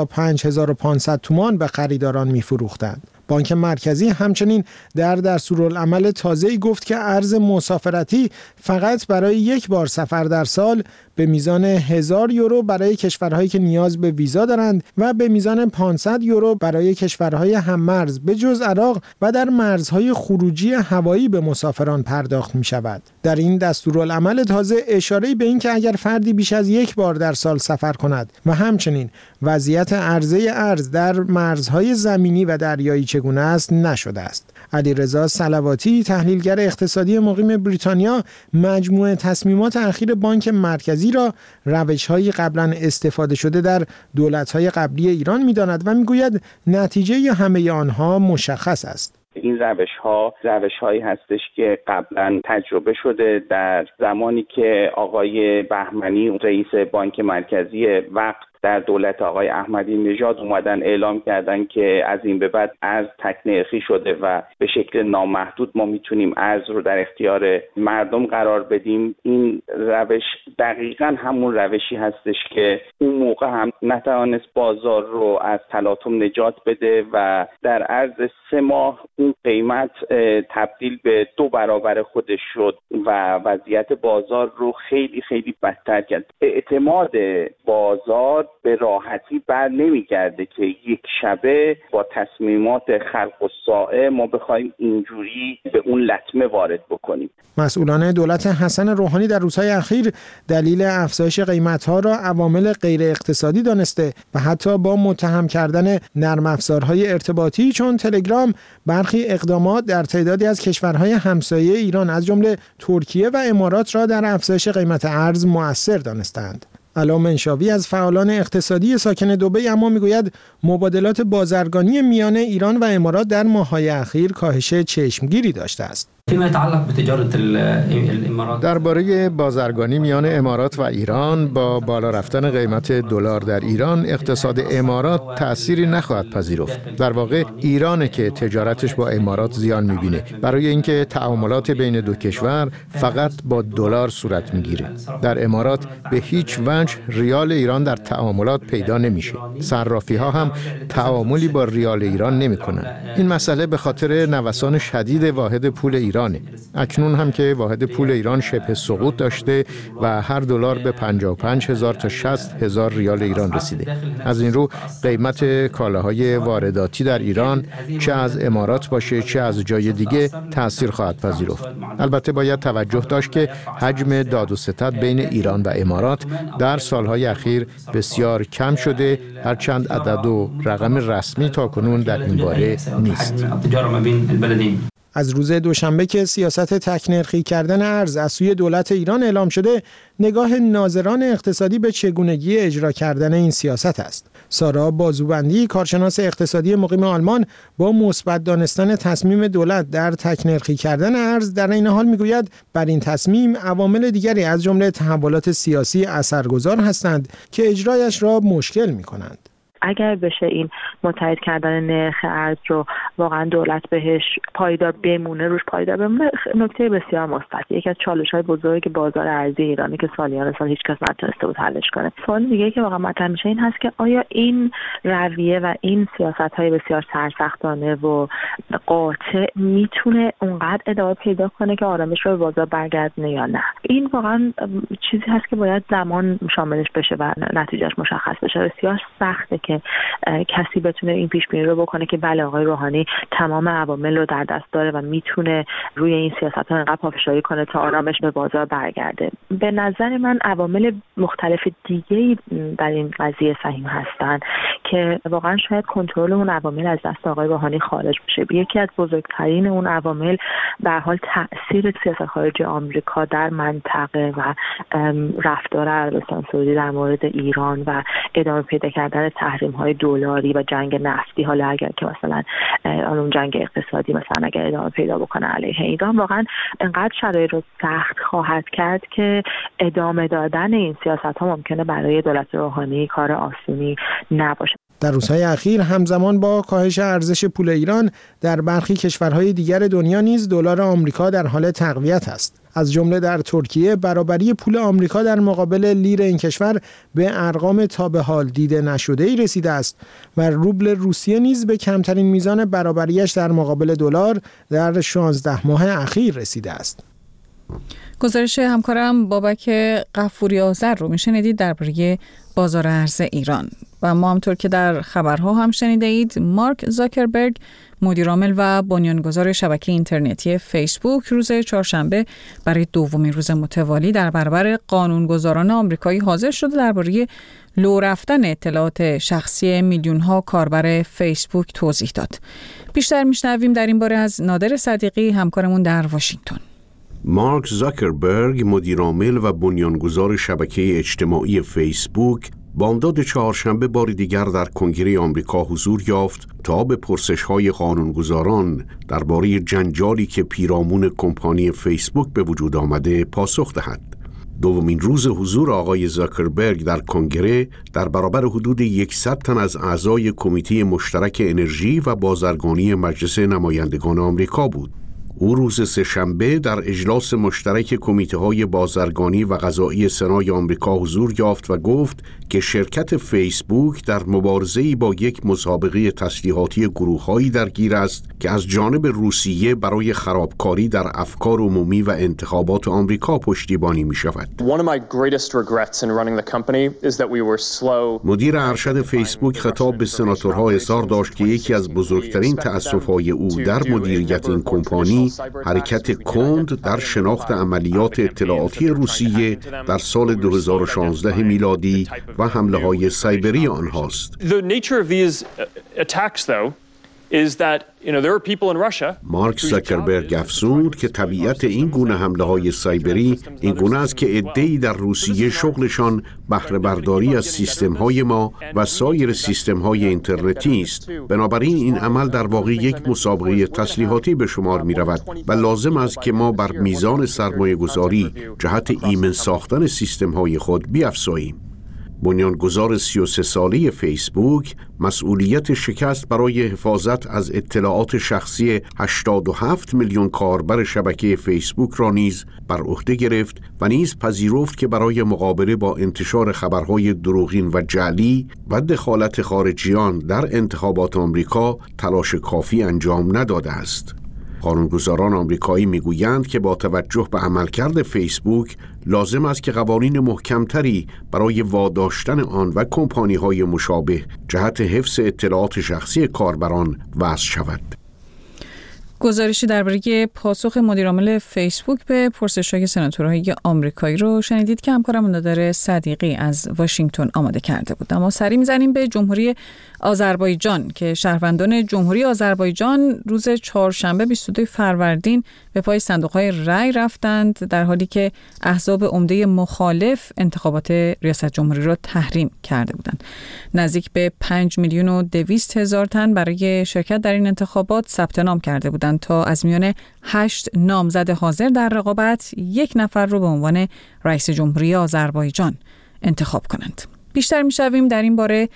5500 تومان به خریداران می‌فروختند. بانک مرکزی همچنین در دستورالعمل تازه‌ای گفت که ارز مسافرتی فقط برای یک بار سفر در سال به میزان 1000 یورو برای کشورهایی که نیاز به ویزا دارند و به میزان 500 یورو برای کشورهای هم‌مرز به جز عراق و در مرزهای خروجی هوایی به مسافران پرداخت می شود. در این دستورالعمل تازه اشاره‌ای به این که اگر فردی بیش از یک بار در سال سفر کند و همچنین وضعیت عرضه ارز در مرزهای زمینی و دریایی چگونه است نشده است. علیرضا صلواتی تحلیلگر اقتصادی مقیم بریتانیا مجموعه تصمیمات اخیر بانک مرکزی را روش‌های قبلا استفاده شده در دولت‌های قبلی ایران می‌داند و می‌گوید نتیجه همه آنها مشخص است. این روش‌هایی هستش که قبلا تجربه شده در زمانی که آقای بهمنی رئیس بانک مرکزی وقت در دولت آقای احمدی نژاد اومدن اعلام کردن که از این به بعد ارز تک نرخی شده و به شکل نامحدود ما میتونیم ارز رو در اختیار مردم قرار بدیم. این روش دقیقاً همون روشی هستش که اون موقع هم نتوانست بازار رو از تلاطم نجات بده و در عرض 3 ماه این قیمت تبدیل به 2 برابر خودش شد و وضعیت بازار رو خیلی خیلی بدتر کرد. اعتماد بازار به راحتی بر نمیگرده که یک شبه با تصمیمات خلق الساعه ما بخوایم اینجوری به اون لطمه وارد بکنیم. مسئولان دولت حسن روحانی در روزهای اخیر دلیل افزایش قیمت‌ها را عوامل غیر اقتصادی دانسته و حتی با متهم کردن نرم افزارهای ارتباطی چون تلگرام برخی اقدامات در تعدادی از کشورهای همسایه ایران از جمله ترکیه و امارات را در افزایش قیمت ارز مؤثر دانستند. علا منشاوی از فعالان اقتصادی ساکن دبی اما میگوید مبادلات بازرگانی میان ایران و امارات در ماه‌های اخیر کاهش چشمگیری داشته است. فيما يتعلق بتجارة الامارات درباره بازرگانی میان امارات و ایران با بالا رفتن قیمت دلار در ایران اقتصاد امارات تأثیری نخواهد پذیرفت. در واقع ایرانه که تجارتش با امارات زیان میبینه برای اینکه تعاملات بین دو کشور فقط با دلار صورت میگیره. در امارات به هیچ وجه ریال ایران در تعاملات پیدا نمیشه. صرافی ها هم تعاملی با ریال ایران نمیکنن. این مسئله به خاطر نوسان شدید واحد پول ایرانه. اکنون هم که واحد پول ایران شبه سقوط داشته و هر دلار به 55,000 تا 60,000 ریال ایران رسیده. از این رو قیمت کالاهای وارداتی در ایران چه از امارات باشه چه از جای دیگه تأثیر خواهد پذیرفت. البته باید توجه داشت که حجم داد و ستد بین ایران و امارات در سالهای اخیر بسیار کم شده، هرچند عدد و رقم رسمی تاکنون در این باره نیست. از روز دوشنبه که سیاست تک‌نرخی کردن ارز از سوی دولت ایران اعلام شده، نگاه ناظران اقتصادی به چگونگی اجرا کردن این سیاست است. سارا بازوبندی، کارشناس اقتصادی مقیم آلمان، با مثبت دانستن تصمیم دولت در تک‌نرخی کردن ارز در این حال میگوید بر این تصمیم عوامل دیگری از جمله تحولات سیاسی اثرگذار هستند که اجرایش را مشکل می‌کنند. اگر بشه این متحد کردن نرخ ارز رو واقعا دولت بهش پایدار بمونه، روش پایدار بمونه، نکته بسیار مثبت. یکی از چالش‌های بزرگ بازار ارزی ایرانی که سالیان سال هیچ کس نتونسته بود حلش کنه. سوال دیگه که واقعا مطرح میشه این هست که آیا این رویه و این سیاست‌های بسیار سرسختانه و قاطع میتونه اونقدر ادامه پیدا کنه که آرامش رو به بازار برگردونه یا نه؟ این واقعا چیزی هست که باید زمان شاملش بشه و نتیجهش مشخص بشه. بسیار سخته که کسی بتونه این پیش بینی رو بکنه که بله آقای روحانی تمام عوامل رو در دست داره و میتونه روی این سیاست‌ها انقدر پافشاری کنه تا آرامش به بازار برگرده. به نظر من عوامل مختلف دیگه‌ای در این قضیه سهیم هستن که واقعا شاید کنترل اون عوامل از دست آقای روحانی خارج بشه. یکی از بزرگترین اون عوامل به هر حال تأثیر سیاست خارجی آمریکا در منطقه و رفتار عربستان سعودی در مورد ایران و ادامه پیدا کردن تحریم‌های دلاری و جنگ نفتی، حالا اگر که مثلا اون جنگ اقتصادی مثلا اگر ادامه پیدا بکنه علیه ایران، واقعا انقدر شرایط رو سخت خواهد کرد که ادامه دادن این سیاست‌ها ممکنه برای دولت روحانی کار آسونی نباشه. در روزهای اخیر همزمان با کاهش ارزش پول ایران در برخی کشورهای دیگر دنیا نیز دلار آمریکا در حال تقویت است. از جمله در ترکیه برابری پول آمریکا در مقابل لیر این کشور به ارقام تا به حال دیده نشده‌ای رسیده است و روبل روسیه نیز به کمترین میزان برابریش در مقابل دلار در 16 ماه اخیر رسیده است. گزارش همکارم بابک غفوری آذر رو میشنیدید درباره بازار ارز ایران. و ما همطور که در خبرها هم شنیده اید، مارک زاکربرگ مدیرعامل و بنیانگذار شبکه اینترنتی فیسبوک روز چهارشنبه برای دومین روز متوالی در برابر قانونگذاران آمریکایی حاضر شده درباره لو رفتن اطلاعات شخصی میلیون‌ها کاربر فیسبوک توضیح داد. بیشتر میشنویم در این باره از نادر صدیقی همکارمون در واشنگتن. مارک زاکربرگ مدیرعامل و بنیانگذار شبکه اجتماعی فیسبوک بامداد چهارشنبه بار دیگر در کنگره آمریکا حضور یافت تا به پرسش‌های قانونگذاران درباره جنجالی که پیرامون کمپانی فیسبوک به وجود آمده پاسخ دهد. دومین روز حضور آقای زاکربرگ در کنگره در برابر حدود 100 تن از اعضای کمیته مشترک انرژی و بازرگانی مجلس نمایندگان آمریکا بود. او روز سه‌شنبه در اجلاس مشترک کمیته‌های بازرگانی و قضایی سنای آمریکا حضور یافت و گفت که شرکت فیسبوک در مبارزه‌ای با یک مسابقه تسلیحاتی گروه‌هایی درگیر است که از جانب روسیه برای خرابکاری در افکار عمومی و انتخابات آمریکا پشتیبانی می‌شود. مدیر ارشد فیسبوک خطاب به سناتورها اظهار داشت که یکی از بزرگترین تأسف‌های او در مدیریت این کمپانی حرکت کند در شناخت عملیات اطلاعاتی روسیه در سال 2016 میلادی و حمله‌های سایبری آنهاست. مارک زاکربرگ افزود که طبیعت این گونه حمله‌های سایبری این گونه است که عده‌ای در روسیه شغلشان بهره برداری از سیستم‌های ما و سایر سیستم‌های اینترنتی است. بنابراین این عمل در واقع یک مسابقه تسلیحاتی به شمار می‌رود و لازم است که ما بر میزان سرمایه‌گذاری جهت ایمن ساختن سیستم‌های خود بیفزاییم. بنیانگذار 33 ساله فیسبوک مسئولیت شکست برای حفاظت از اطلاعات شخصی 87 میلیون کاربر شبکه فیسبوک را نیز بر عهده گرفت و نیز پذیرفت که برای مقابله با انتشار خبرهای دروغین و جعلی و دخالت خارجیان در انتخابات آمریکا تلاش کافی انجام نداده است. قانونگذاران آمریکایی میگویند که با توجه به عملکرد فیسبوک لازم است که قوانین محکمتری برای واداشتن آن و کمپانی‌های مشابه جهت حفظ اطلاعات شخصی کاربران وضع شود. گزارشی درباره پاسخ مدیرعامل فیسبوک به پرسش‌های سناتورهای آمریکایی رو شنیدید که همکارم نادر صدیقی از واشنگتن آماده کرده بود. اما سری می‌زنیم به جمهوری آذربایجان که شهروندان جمهوری آذربایجان روز چهارشنبه 22 فروردین به پای صندوق‌های رای رفتند، در حالی که احزاب عمده مخالف انتخابات ریاست جمهوری را تحریم کرده بودند. نزدیک به 5,200,000 تن برای شرکت در این انتخابات ثبت نام کرده بودند تا از میان 8 نامزد حاضر در رقابت 1 نفر رو به عنوان رئیس جمهوری آذربایجان انتخاب کنند. بیشتر می‌شویم در این باره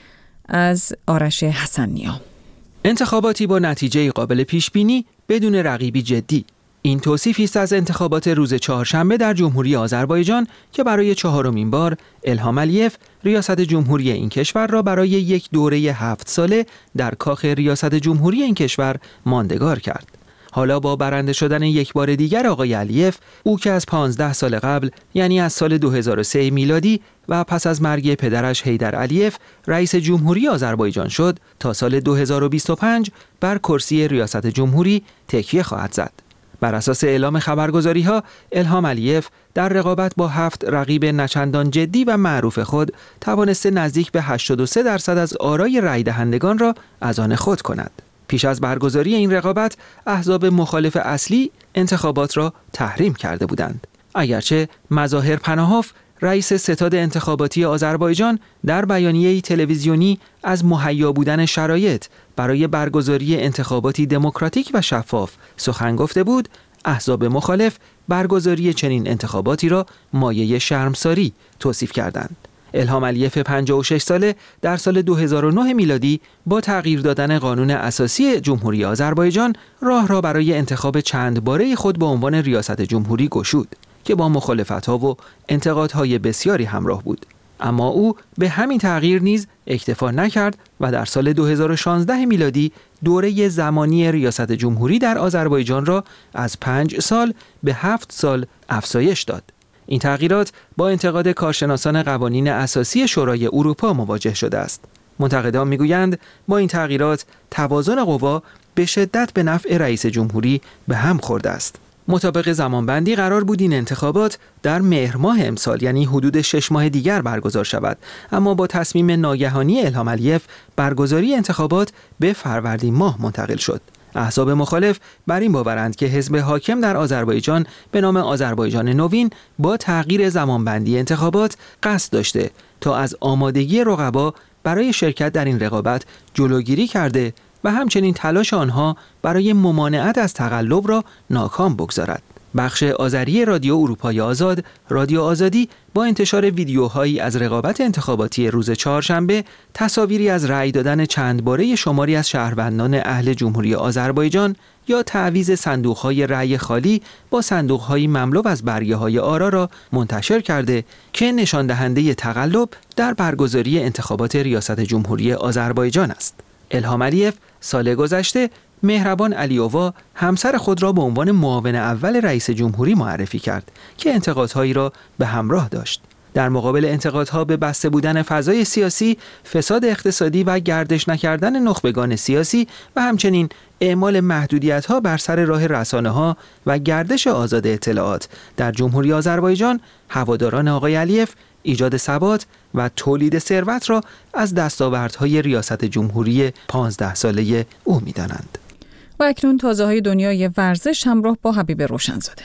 از آرش حسن‌نیا. انتخاباتی با نتیجه قابل پیشبینی بدون رقیبی جدی. این توصیفی است از انتخابات روز چهارشنبه در جمهوری آذربایجان که برای 4مین بار الهام علیف ریاست جمهوری این کشور را برای یک دوره 7 ساله در کاخ ریاست جمهوری این کشور ماندگار کرد. حالا با برنده شدن یک بار دیگر آقای علیف، او که از 15 سال قبل یعنی از سال 2003 میلادی و پس از مرگ پدرش حیدر علیف رئیس جمهوری آذربایجان شد، تا سال 2025 بر کرسی ریاست جمهوری تکیه خواهد زد. بر اساس اعلام خبرگزاری‌ها، الهام علیف در رقابت با 7 رقیب نچندان جدی و معروف خود توانسته نزدیک به 83% از آرای رای دهندگان را از آن خود کند. پیش از برگزاری این رقابت، احزاب مخالف اصلی انتخابات را تحریم کرده بودند. اگرچه مظاهر پناهوف، رئیس ستاد انتخاباتی آذربایجان، در بیانیه‌ای تلویزیونی از مهیا بودن شرایط برای برگزاری انتخاباتی دموکراتیک و شفاف سخن گفته بود، احزاب مخالف برگزاری چنین انتخاباتی را مایه شرمساری توصیف کردند. الهام علیف 56 ساله در سال 2009 میلادی با تغییر دادن قانون اساسی جمهوری آذربایجان راه را برای انتخاب چند باره خود به عنوان ریاست جمهوری گشود که با مخالفت‌ها و انتقادهای بسیاری همراه بود. اما او به همین تغییر نیز اکتفا نکرد و در سال 2016 میلادی دوره زمانی ریاست جمهوری در آذربایجان را از 5 سال به 7 سال افزایش داد. این تغییرات با انتقاد کارشناسان قوانین اساسی شورای اروپا مواجه شده است. منتقدان میگویند با این تغییرات توازن قوا به شدت به نفع رئیس جمهوری به هم خورده است. مطابق زمانبندی قرار بود این انتخابات در مهر ماه امسال یعنی حدود 6 ماه دیگر برگزار شود، اما با تصمیم ناگهانی الهام علیف برگزاری انتخابات به فروردین ماه منتقل شد. احزاب مخالف بر این باورند که حزب حاکم در آذربایجان به نام آذربایجان نوین با تغییر زمانبندی انتخابات قصد داشته تا از آمادگی رقبا برای شرکت در این رقابت جلوگیری کرده و همچنین تلاش آنها برای ممانعت از تقلب را ناکام بگذارد. بخش آذری رادیو اروپای آزاد، رادیو آزادی، با انتشار ویدیوهایی از رقابت انتخاباتی روز چهارشنبه، تصاویری از رأی دادن چند باره شماری از شهروندان اهل جمهوری آذربایجان یا تعویض صندوق‌های رأی خالی با صندوق‌های مملو از برگه‌های آرا را منتشر کرده که نشان دهنده تقلب در برگزاری انتخابات ریاست جمهوری آذربایجان است. الهام علیف سال گذشته مهربان علیووا همسر خود را به عنوان معاون اول رئیس جمهوری معرفی کرد که انتقادهایی را به همراه داشت. در مقابل انتقادها به بسته بودن فضای سیاسی، فساد اقتصادی و گردش نکردن نخبگان سیاسی و همچنین اعمال محدودیت‌ها بر سر راه رسانه‌ها و گردش آزاد اطلاعات در جمهوری آذربایجان، هواداران آقای علیف ایجاد ثبات و تولید ثروت را از دستاوردهای ریاست جمهوری 15 ساله او می‌دانند. و اکنون تازه‌های دنیای ورزش همراه با حبیب روشنزاده.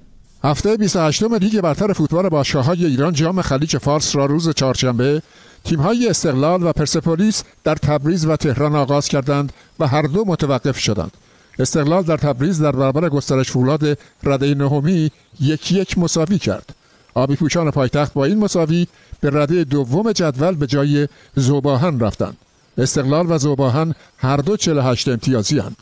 هفته 28م لیگ برتر فوتبال باشگاه‌های ایران جام خلیج فارس را روز چهارشنبه تیم‌های استقلال و پرسپولیس در تبریز و تهران آغاز کردند و هر دو متوقف شدند. استقلال در تبریز در برابر گسترش فولاد رده نهمی 1-1 مساوی کرد. آبی پوشان پایتخت با این مساوی به رده دوم جدول به جای ذوباهن رفتند. استقلال و ذوباهن هر دو 48 امتیازی هستند.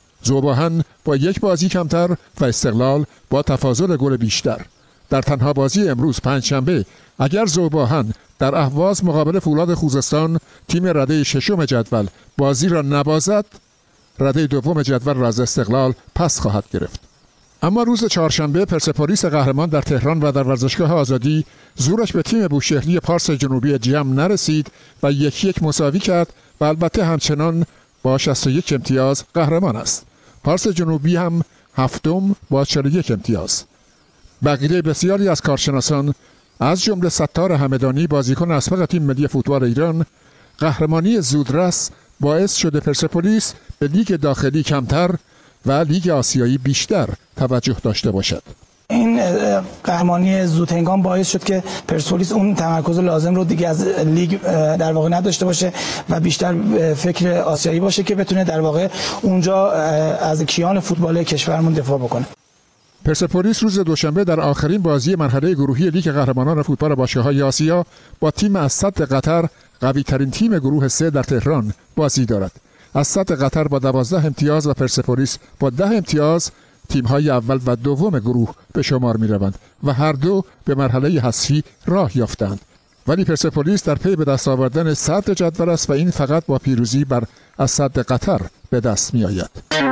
ذوباهن با یک بازی کمتر و استقلال با تفاضل گل بیشتر. در تنها بازی امروز پنجشنبه اگر ذوباهن در اهواز مقابل فولاد خوزستان تیم رده ششم جدول بازی را نبازد، رده دوم جدول را از استقلال پس خواهد گرفت. اما روز چهارشنبه پرسپولیس قهرمان در تهران و در ورزشگاه آزادی زورش به تیم بوشهری پارس جنوبی جم نرسید و 1-1 مساوی کرد و البته همچنان با 61 امتیاز قهرمان است. پارس جنوبی هم هفتم با 41 امتیاز. بقیه بسیاری از کارشناسان از جمله ستار همدانی بازیکن اسبق تیم ملی فوتبال ایران، قهرمانی زودرس باعث شده پرسپولیس به لیگ داخلی کمتر و لیگ آسیایی بیشتر توجه داشته باشد. این قهرمانی زودهنگام باعث شد که پرسپولیس اون تمرکز لازم رو دیگه از لیگ در واقع نداشته باشه و بیشتر فکر آسیایی باشه که بتونه در واقع اونجا از کیان فوتبال کشورمون دفاع بکنه. پرسپولیس روز دوشنبه در آخرین بازی مرحله گروهی لیگ قهرمانان فوتبال باشگاه‌های آسیا با تیم اسد قطر، قوی‌ترین تیم گروه 3 در تهران بازی دارد. اسد قطر با 12 امتیاز و پرسپولیس با 10 امتیاز تیم‌های اول و دوم گروه به شمار می‌روند و هر دو به مرحله حذفی راه یافتند. ولی پرسپولیس در پی به دست آوردن صدر جدول است و این فقط با پیروزی بر اسد قطر به دست می‌آید.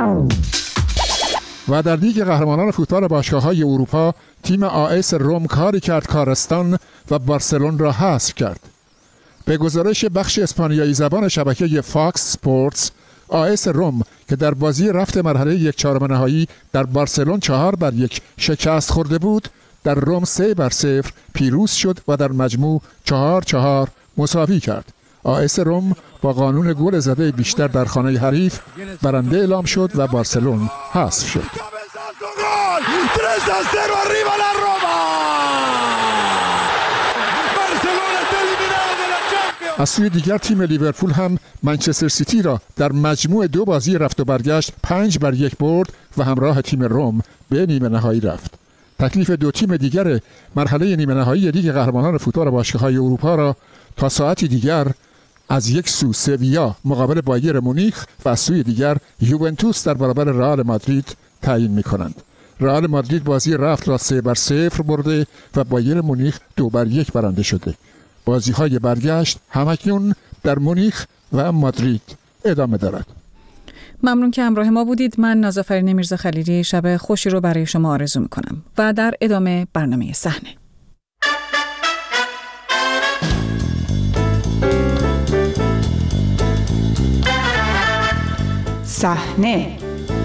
و در لیگ قهرمانان فوتبال باشگاه‌های اروپا تیم آس روم کاری کرد کارستان و بارسلون را حذف کرد. به گزارش بخش اسپانیایی زبان شبکه فاکس اسپورتس، آس روم که در بازی رفت مرحله 1/4 نهایی در بارسلون 4-1 شکست خورده بود، در روم 3-0 پیروز شد و در مجموع 4-4 مساوی کرد. آس روم با قانون گل زده بیشتر در خانه حریف برنده اعلام شد و بارسلون حذف شد. از سوی دیگر تیم لیورپول هم منچستر سیتی را در مجموع 2 بازی رفت و برگشت 5-1 برد و همراه تیم روم به نیمه نهایی رفت. تکلیف 2 تیم دیگر مرحله نیمه نهایی لیگ قهرمانان فوتبال باشگاه‌های اروپا را تا ساعتی دیگر از یک سو سویا مقابل بایر مونیخ و از سوی دیگر یوونتوس در برابر رئال مادرید تعیین می‌کنند. رئال مادرید بازی رفت را 3-0 برده و بایر مونیخ 2-1 برنده شده. بازی‌های برگشت همکنون در مونیخ و مادرید ادامه دارد. ممنون که همراه ما بودید. من نازافرین میرزا خلیلی شب خوشی رو برای شما آرزو می‌کنم و در ادامه برنامه صحنه. صحنه،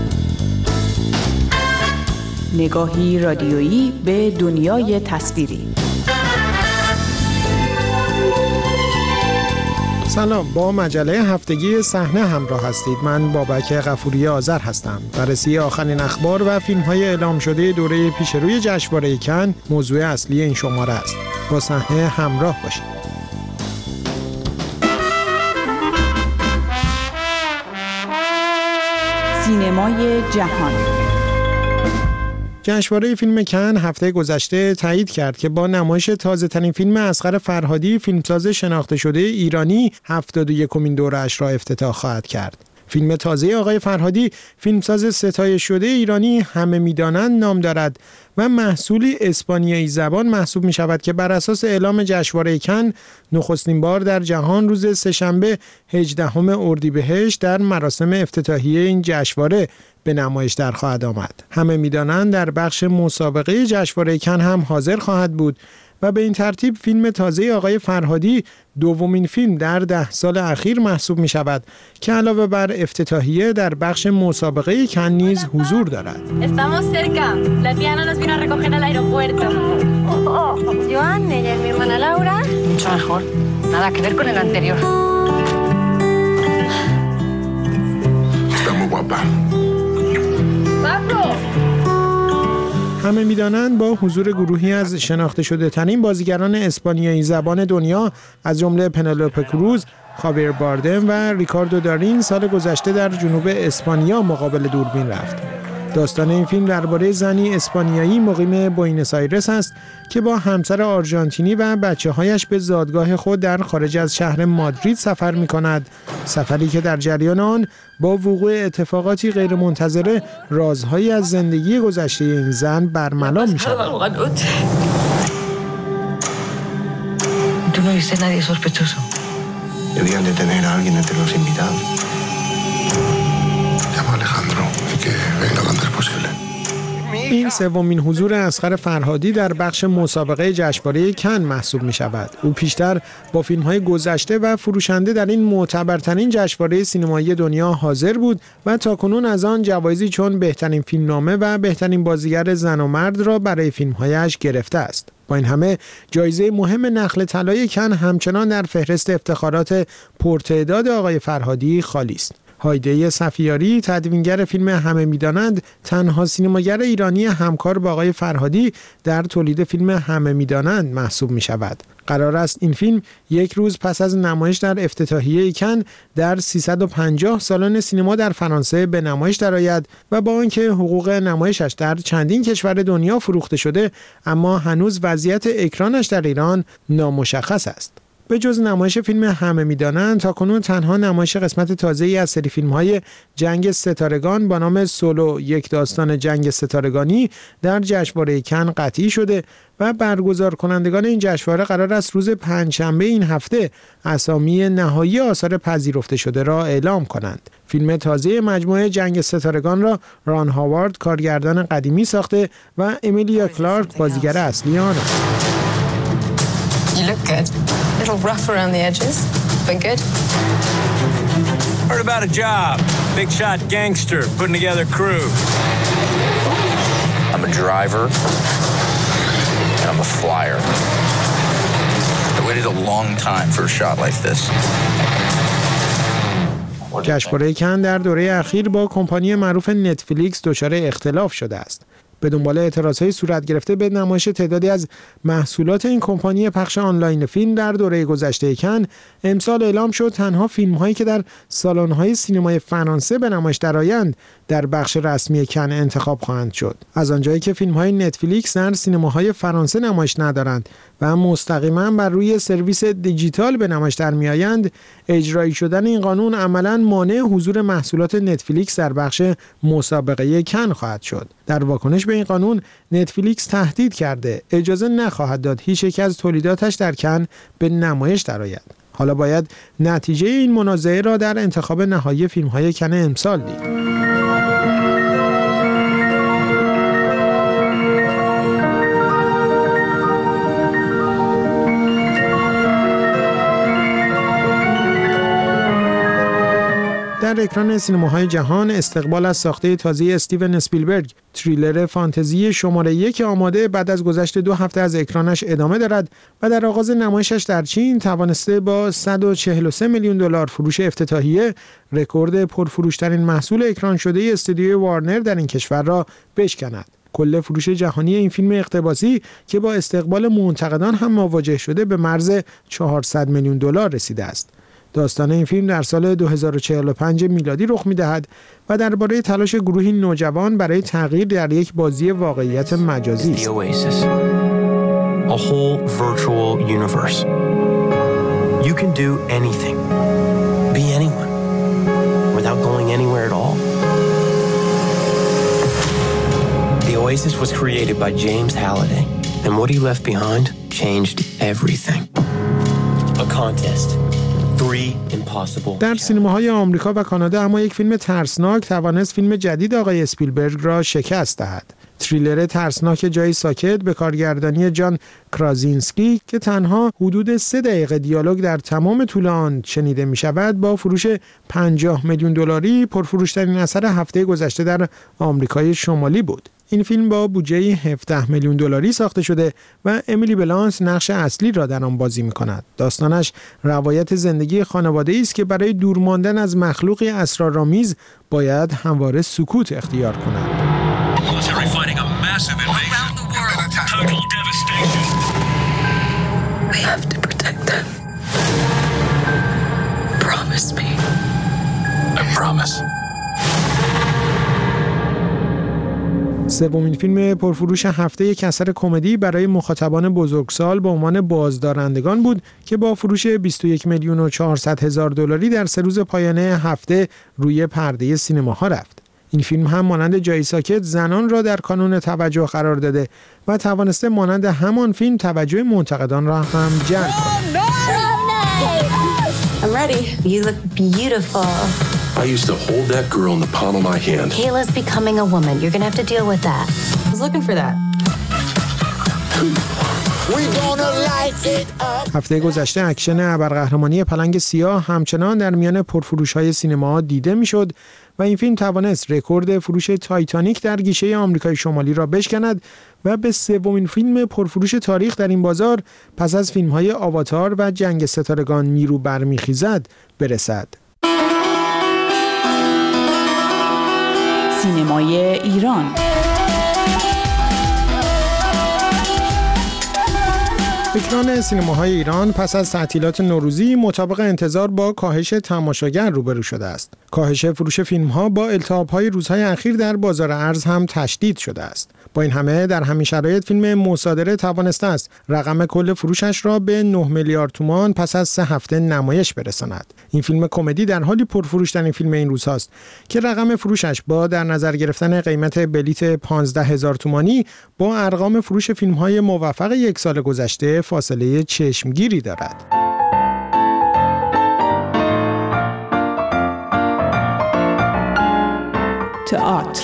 نگاهی رادیویی به دنیای تصویری. سلام، با مجله هفتگی صحنه همراه هستید. من بابک غفوری آذر هستم. بررسی آخرین اخبار و فیلم‌های اعلام شده دوره پیشروی جشنواره کن موضوع اصلی این شماره است. با صحنه همراه باشید. سینمای جهان. جشنواره فیلم کن هفته گذشته تایید کرد که با نمایش تازه‌ترین فیلم اصغر فرهادی، فیلمساز شناخته شده ایرانی 71مین دوره‌اش را افتتاح خواهد کرد. فیلم تازه آقای فرهادی، فیلمساز ستایش شده ایرانی همه می‌دانند نام دارد و محصولی اسپانیایی زبان محسوب می‌شود که بر اساس اعلام جشنواره کن نخستین بار در جهان روز سه‌شنبه 18 اردیبهشت در مراسم افتتاحیه این جشنواره به نمایش در خواهد آمد. همه می‌دانند در بخش مسابقه جشنواره کن هم حاضر خواهد بود و به این ترتیب فیلم تازه آقای فرهادی دومین فیلم در 10 سال اخیر محسوب می شود که علاوه بر افتتاحیه در بخش مسابقه کن نیز حضور دارد. Estamos cerca. La tía Ana nos vino a recoger al aeropuerto. Joan, ella es mi hermana Laura. Mucho mejor. Nada que ver con el anterior. Está muy guapa. Pablo. همه می‌دانند با حضور گروهی از شناخته شده ترین بازیگران اسپانیایی زبان دنیا از جمله پنلوپه کروز، خاویر باردم و ریکاردو دارین سال گذشته در جنوب اسپانیا مقابل دوربین رفت. داستان این فیلم درباره زنی اسپانیایی مقیم بوئنوس آیرس است که با همسر آرژانتینی و بچه‌هایش به زادگاه خود در خارج از شهر مادرید سفر می‌کند. سفری که در جریان آن با وقوع اتفاقاتی غیرمنتظره رازهایی از زندگی گذشته این زن برملا می‌شود. ¿Tú no viste nadie sospechoso? Debían de tener a alguien entre los invitados. Llama a Alejandro y que venga lo antes posible. این سومین حضور اصغر فرهادی در بخش مسابقه جشنواره کن محسوب می شود. او پیشتر با فیلم‌های گذشته و فروشنده در این معتبرترین جشنواره سینمایی دنیا حاضر بود و تاکنون از آن جوایزی چون بهترین فیلمنامه و بهترین بازیگر زن و مرد را برای فیلم‌هایش گرفته است. با این همه جایزه مهم نخل طلای کن همچنان در فهرست افتخارات پرتعداد آقای فرهادی خالی است. هایده صفیاری، تدوینگر فیلم همه میدانند، تنها سینماگر ایرانی همکار با آقای فرهادی در تولید فیلم همه میدانند محسوب می شود. قرار است این فیلم یک روز پس از نمایش در افتتاحیه کن در 350 سالن سینما در فرانسه به نمایش درآید و با آنکه حقوق نمایشش در چندین کشور دنیا فروخته شده، اما هنوز وضعیت اکرانش در ایران نامشخص است. به جز نمایش فیلم همه میدانند، تاکنون تنها نمایش قسمت تازه‌ای از سری فیلم‌های جنگ ستارگان با نام سولو، یک داستان جنگ ستارگانی در جشنواره کن قطعی شده و برگزار کنندگان این جشنواره قرار است روز پنجشنبه این هفته اسامی نهایی آثار پذیرفته شده را اعلام کنند. فیلم تازه مجموعه جنگ ستارگان را ران هاوارد کارگردان قدیمی ساخته و امیلیا کلارک بازیگر اصلی آن است. You look good. A little rough around the edges, but good. Heard about a job. Big shot gangster putting together crew. I'm a driver, and I'm a flyer. I waited a long time for a shot like this. جشنواره کن در دوره اخیر با کمپانی معروف نتفلیکس دچار اختلاف شده است. به دنبال اعتراضهای صورت گرفته به نمایش تعدادی از محصولات این کمپانی پخش آنلاین فیلم در دوره گذشته کن، امسال اعلام شد تنها فیلم‌هایی که در سالن‌های سینمای فرانسه به نمایش درآیند در بخش رسمی کن انتخاب خواهند شد. از آنجایی که فیلم‌های نتفلیکس در سینماهای فرانسه نمایش ندارند و مستقیما بر روی سرویس دیجیتال به نمایش درمی‌آیند، اجرایی شدن این قانون عملاً مانع حضور محصولات نتفلیکس در بخش مسابقه کن خواهد شد. در واکنش به این قانون، نتفلیکس تهدید کرده اجازه نخواهد داد هیچ یک از تولیداتش در کن به نمایش درآید. حالا باید نتیجه این منازعه را در انتخاب نهایی فیلم‌های کن امسال دید. در اکران سینماهای جهان استقبال از ساخته تازه استیون اسپیلبرگ، تریلر فانتزی شماره 1 آماده بعد از گذشت 2 هفته از اکرانش ادامه دارد و در آغاز نمایشش در چین توانسته با 143 میلیون دلار فروش افتتاحیه رکورد پرفروشترین محصول اکران شده استودیوی وارنر در این کشور را بشکند. کل فروش جهانی این فیلم اقتباسی که با استقبال منتقدان هم مواجه شده به مرز 400 میلیون دلار رسیده است. داستان این فیلم در سال 2045 میلادی رخ می‌دهد و درباره تلاش گروهی نوجوان برای تغییر در یک بازی واقعیت مجازی است. A whole virtual universe. You can do anything. Be anyone without going anywhere at all. The Oasis was created by James Halliday, and what he left behind changed everything. A contest. در سینماهای آمریکا و کانادا اما یک فیلم ترسناک توانست فیلم جدید آقای اسپیلبرگ را شکست دهد. تریلر ترسناک جای ساکت به کارگردانی جان کرازینسکی که تنها حدود 3 دقیقه دیالوگ در تمام طول آن شنیده می شود با فروش 50 میلیون دلاری پرفروشترین اثر هفته گذشته در آمریکای شمالی بود. این فیلم با بودجه 17 میلیون دلاری ساخته شده و امیلی بلانس نقش اصلی را در آن بازی می‌کند. داستانش روایت زندگی خانواده‌ای است که برای دور ماندن از مخلوقی اسرارآمیز باید همواره سکوت اختیار کند. سومین فیلم پرفروش هفته یک اثر کمدی برای مخاطبان بزرگسال به عنوان بازدارندگان بود که با فروش 21 میلیون و 400 هزار دلاری در 3 روز پایان هفته روی پرده سینماها رفت. این فیلم هم مانند جای ساکت زنان را در کانون توجه قرار داده و توانسته مانند همان فیلم توجه منتقدان را هم جلب کند. I'm ready. You look beautiful. I used to hold that girl in the palm of my hand. Kayla's becoming a woman. You're going to have to deal with that. I was looking for that. هفته گذشته اکشن ابرقهرمانی پلنگ سیاه همچنان در میان پرفروش‌های سینما دیده می‌شد و این فیلم توانست رکورد فروش تایتانیک در گیشه آمریکای شمالی را بشکند و به سومین فیلم پرفروش تاریخ در این بازار پس از فیلم‌های آواتار و جنگ ستارگان میرو برمیخیزد برسد. سینمای ایران. اکران سینماهای ایران پس از تعطیلات نوروزی مطابق انتظار با کاهش تماشاگر روبرو شده است. کاهش فروش فیلم‌ها با التهاب‌های روزهای اخیر در بازار ارز هم تشدید شده است. با این همه در همین شرایط فیلم مصادره توانسته است رقم کل فروشش را به 9 میلیارد تومان پس از 3 هفته نمایش برساند. این فیلم کمدی در حالی پرفروش‌ترین فیلم این روزهاست که رقم فروشش با در نظر گرفتن قیمت بلیت 15000 تومانی با ارقام فروش فیلم‌های موفق یک سال گذشته فاصله چشمگیری دارد. تئاتر.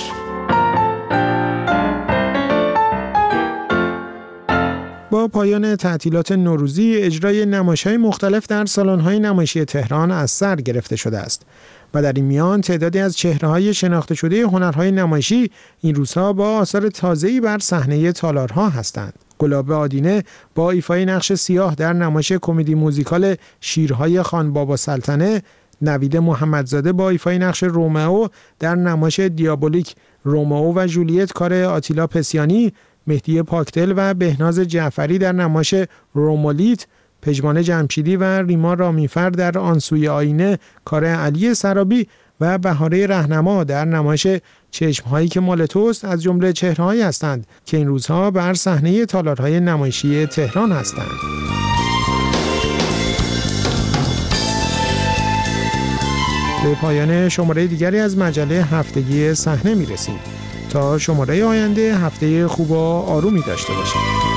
با پایان تعطیلات نوروزی اجرای نمایش‌های مختلف در سالن‌های نمایشی تهران از سر گرفته شده است و در این میان تعدادی از چهره‌های شناخته شده هنرهای نمایشی این روزها با آثار تازه‌ای بر صحنه تالارها هستند. گلاب آدینه با ایفای نقش سیاه در نمایش کمدی موزیکال شیرهای خان بابا سلطنه، نوید محمدزاده با ایفای نقش رومئو در نمایش دیابولیک رومئو و جولیت کار آتیلا پسیانی، مهدی پاکدل و بهناز جعفری در نمایش رومولیت، پژمان جمشیدی و ریما رامیفر در آنسوی آینه کار علی سرابی و بهاره رهنما در نمایش چشم‌هایی که مال توست از جمله چهره‌هایی هستند که این روزها بر صحنه تالارهای نمایشی تهران هستند. به پایان شماره دیگری از مجله هفتگی صحنه می‌رسیم. تا شماره آینده هفته خوب و آرومی داشته باشید.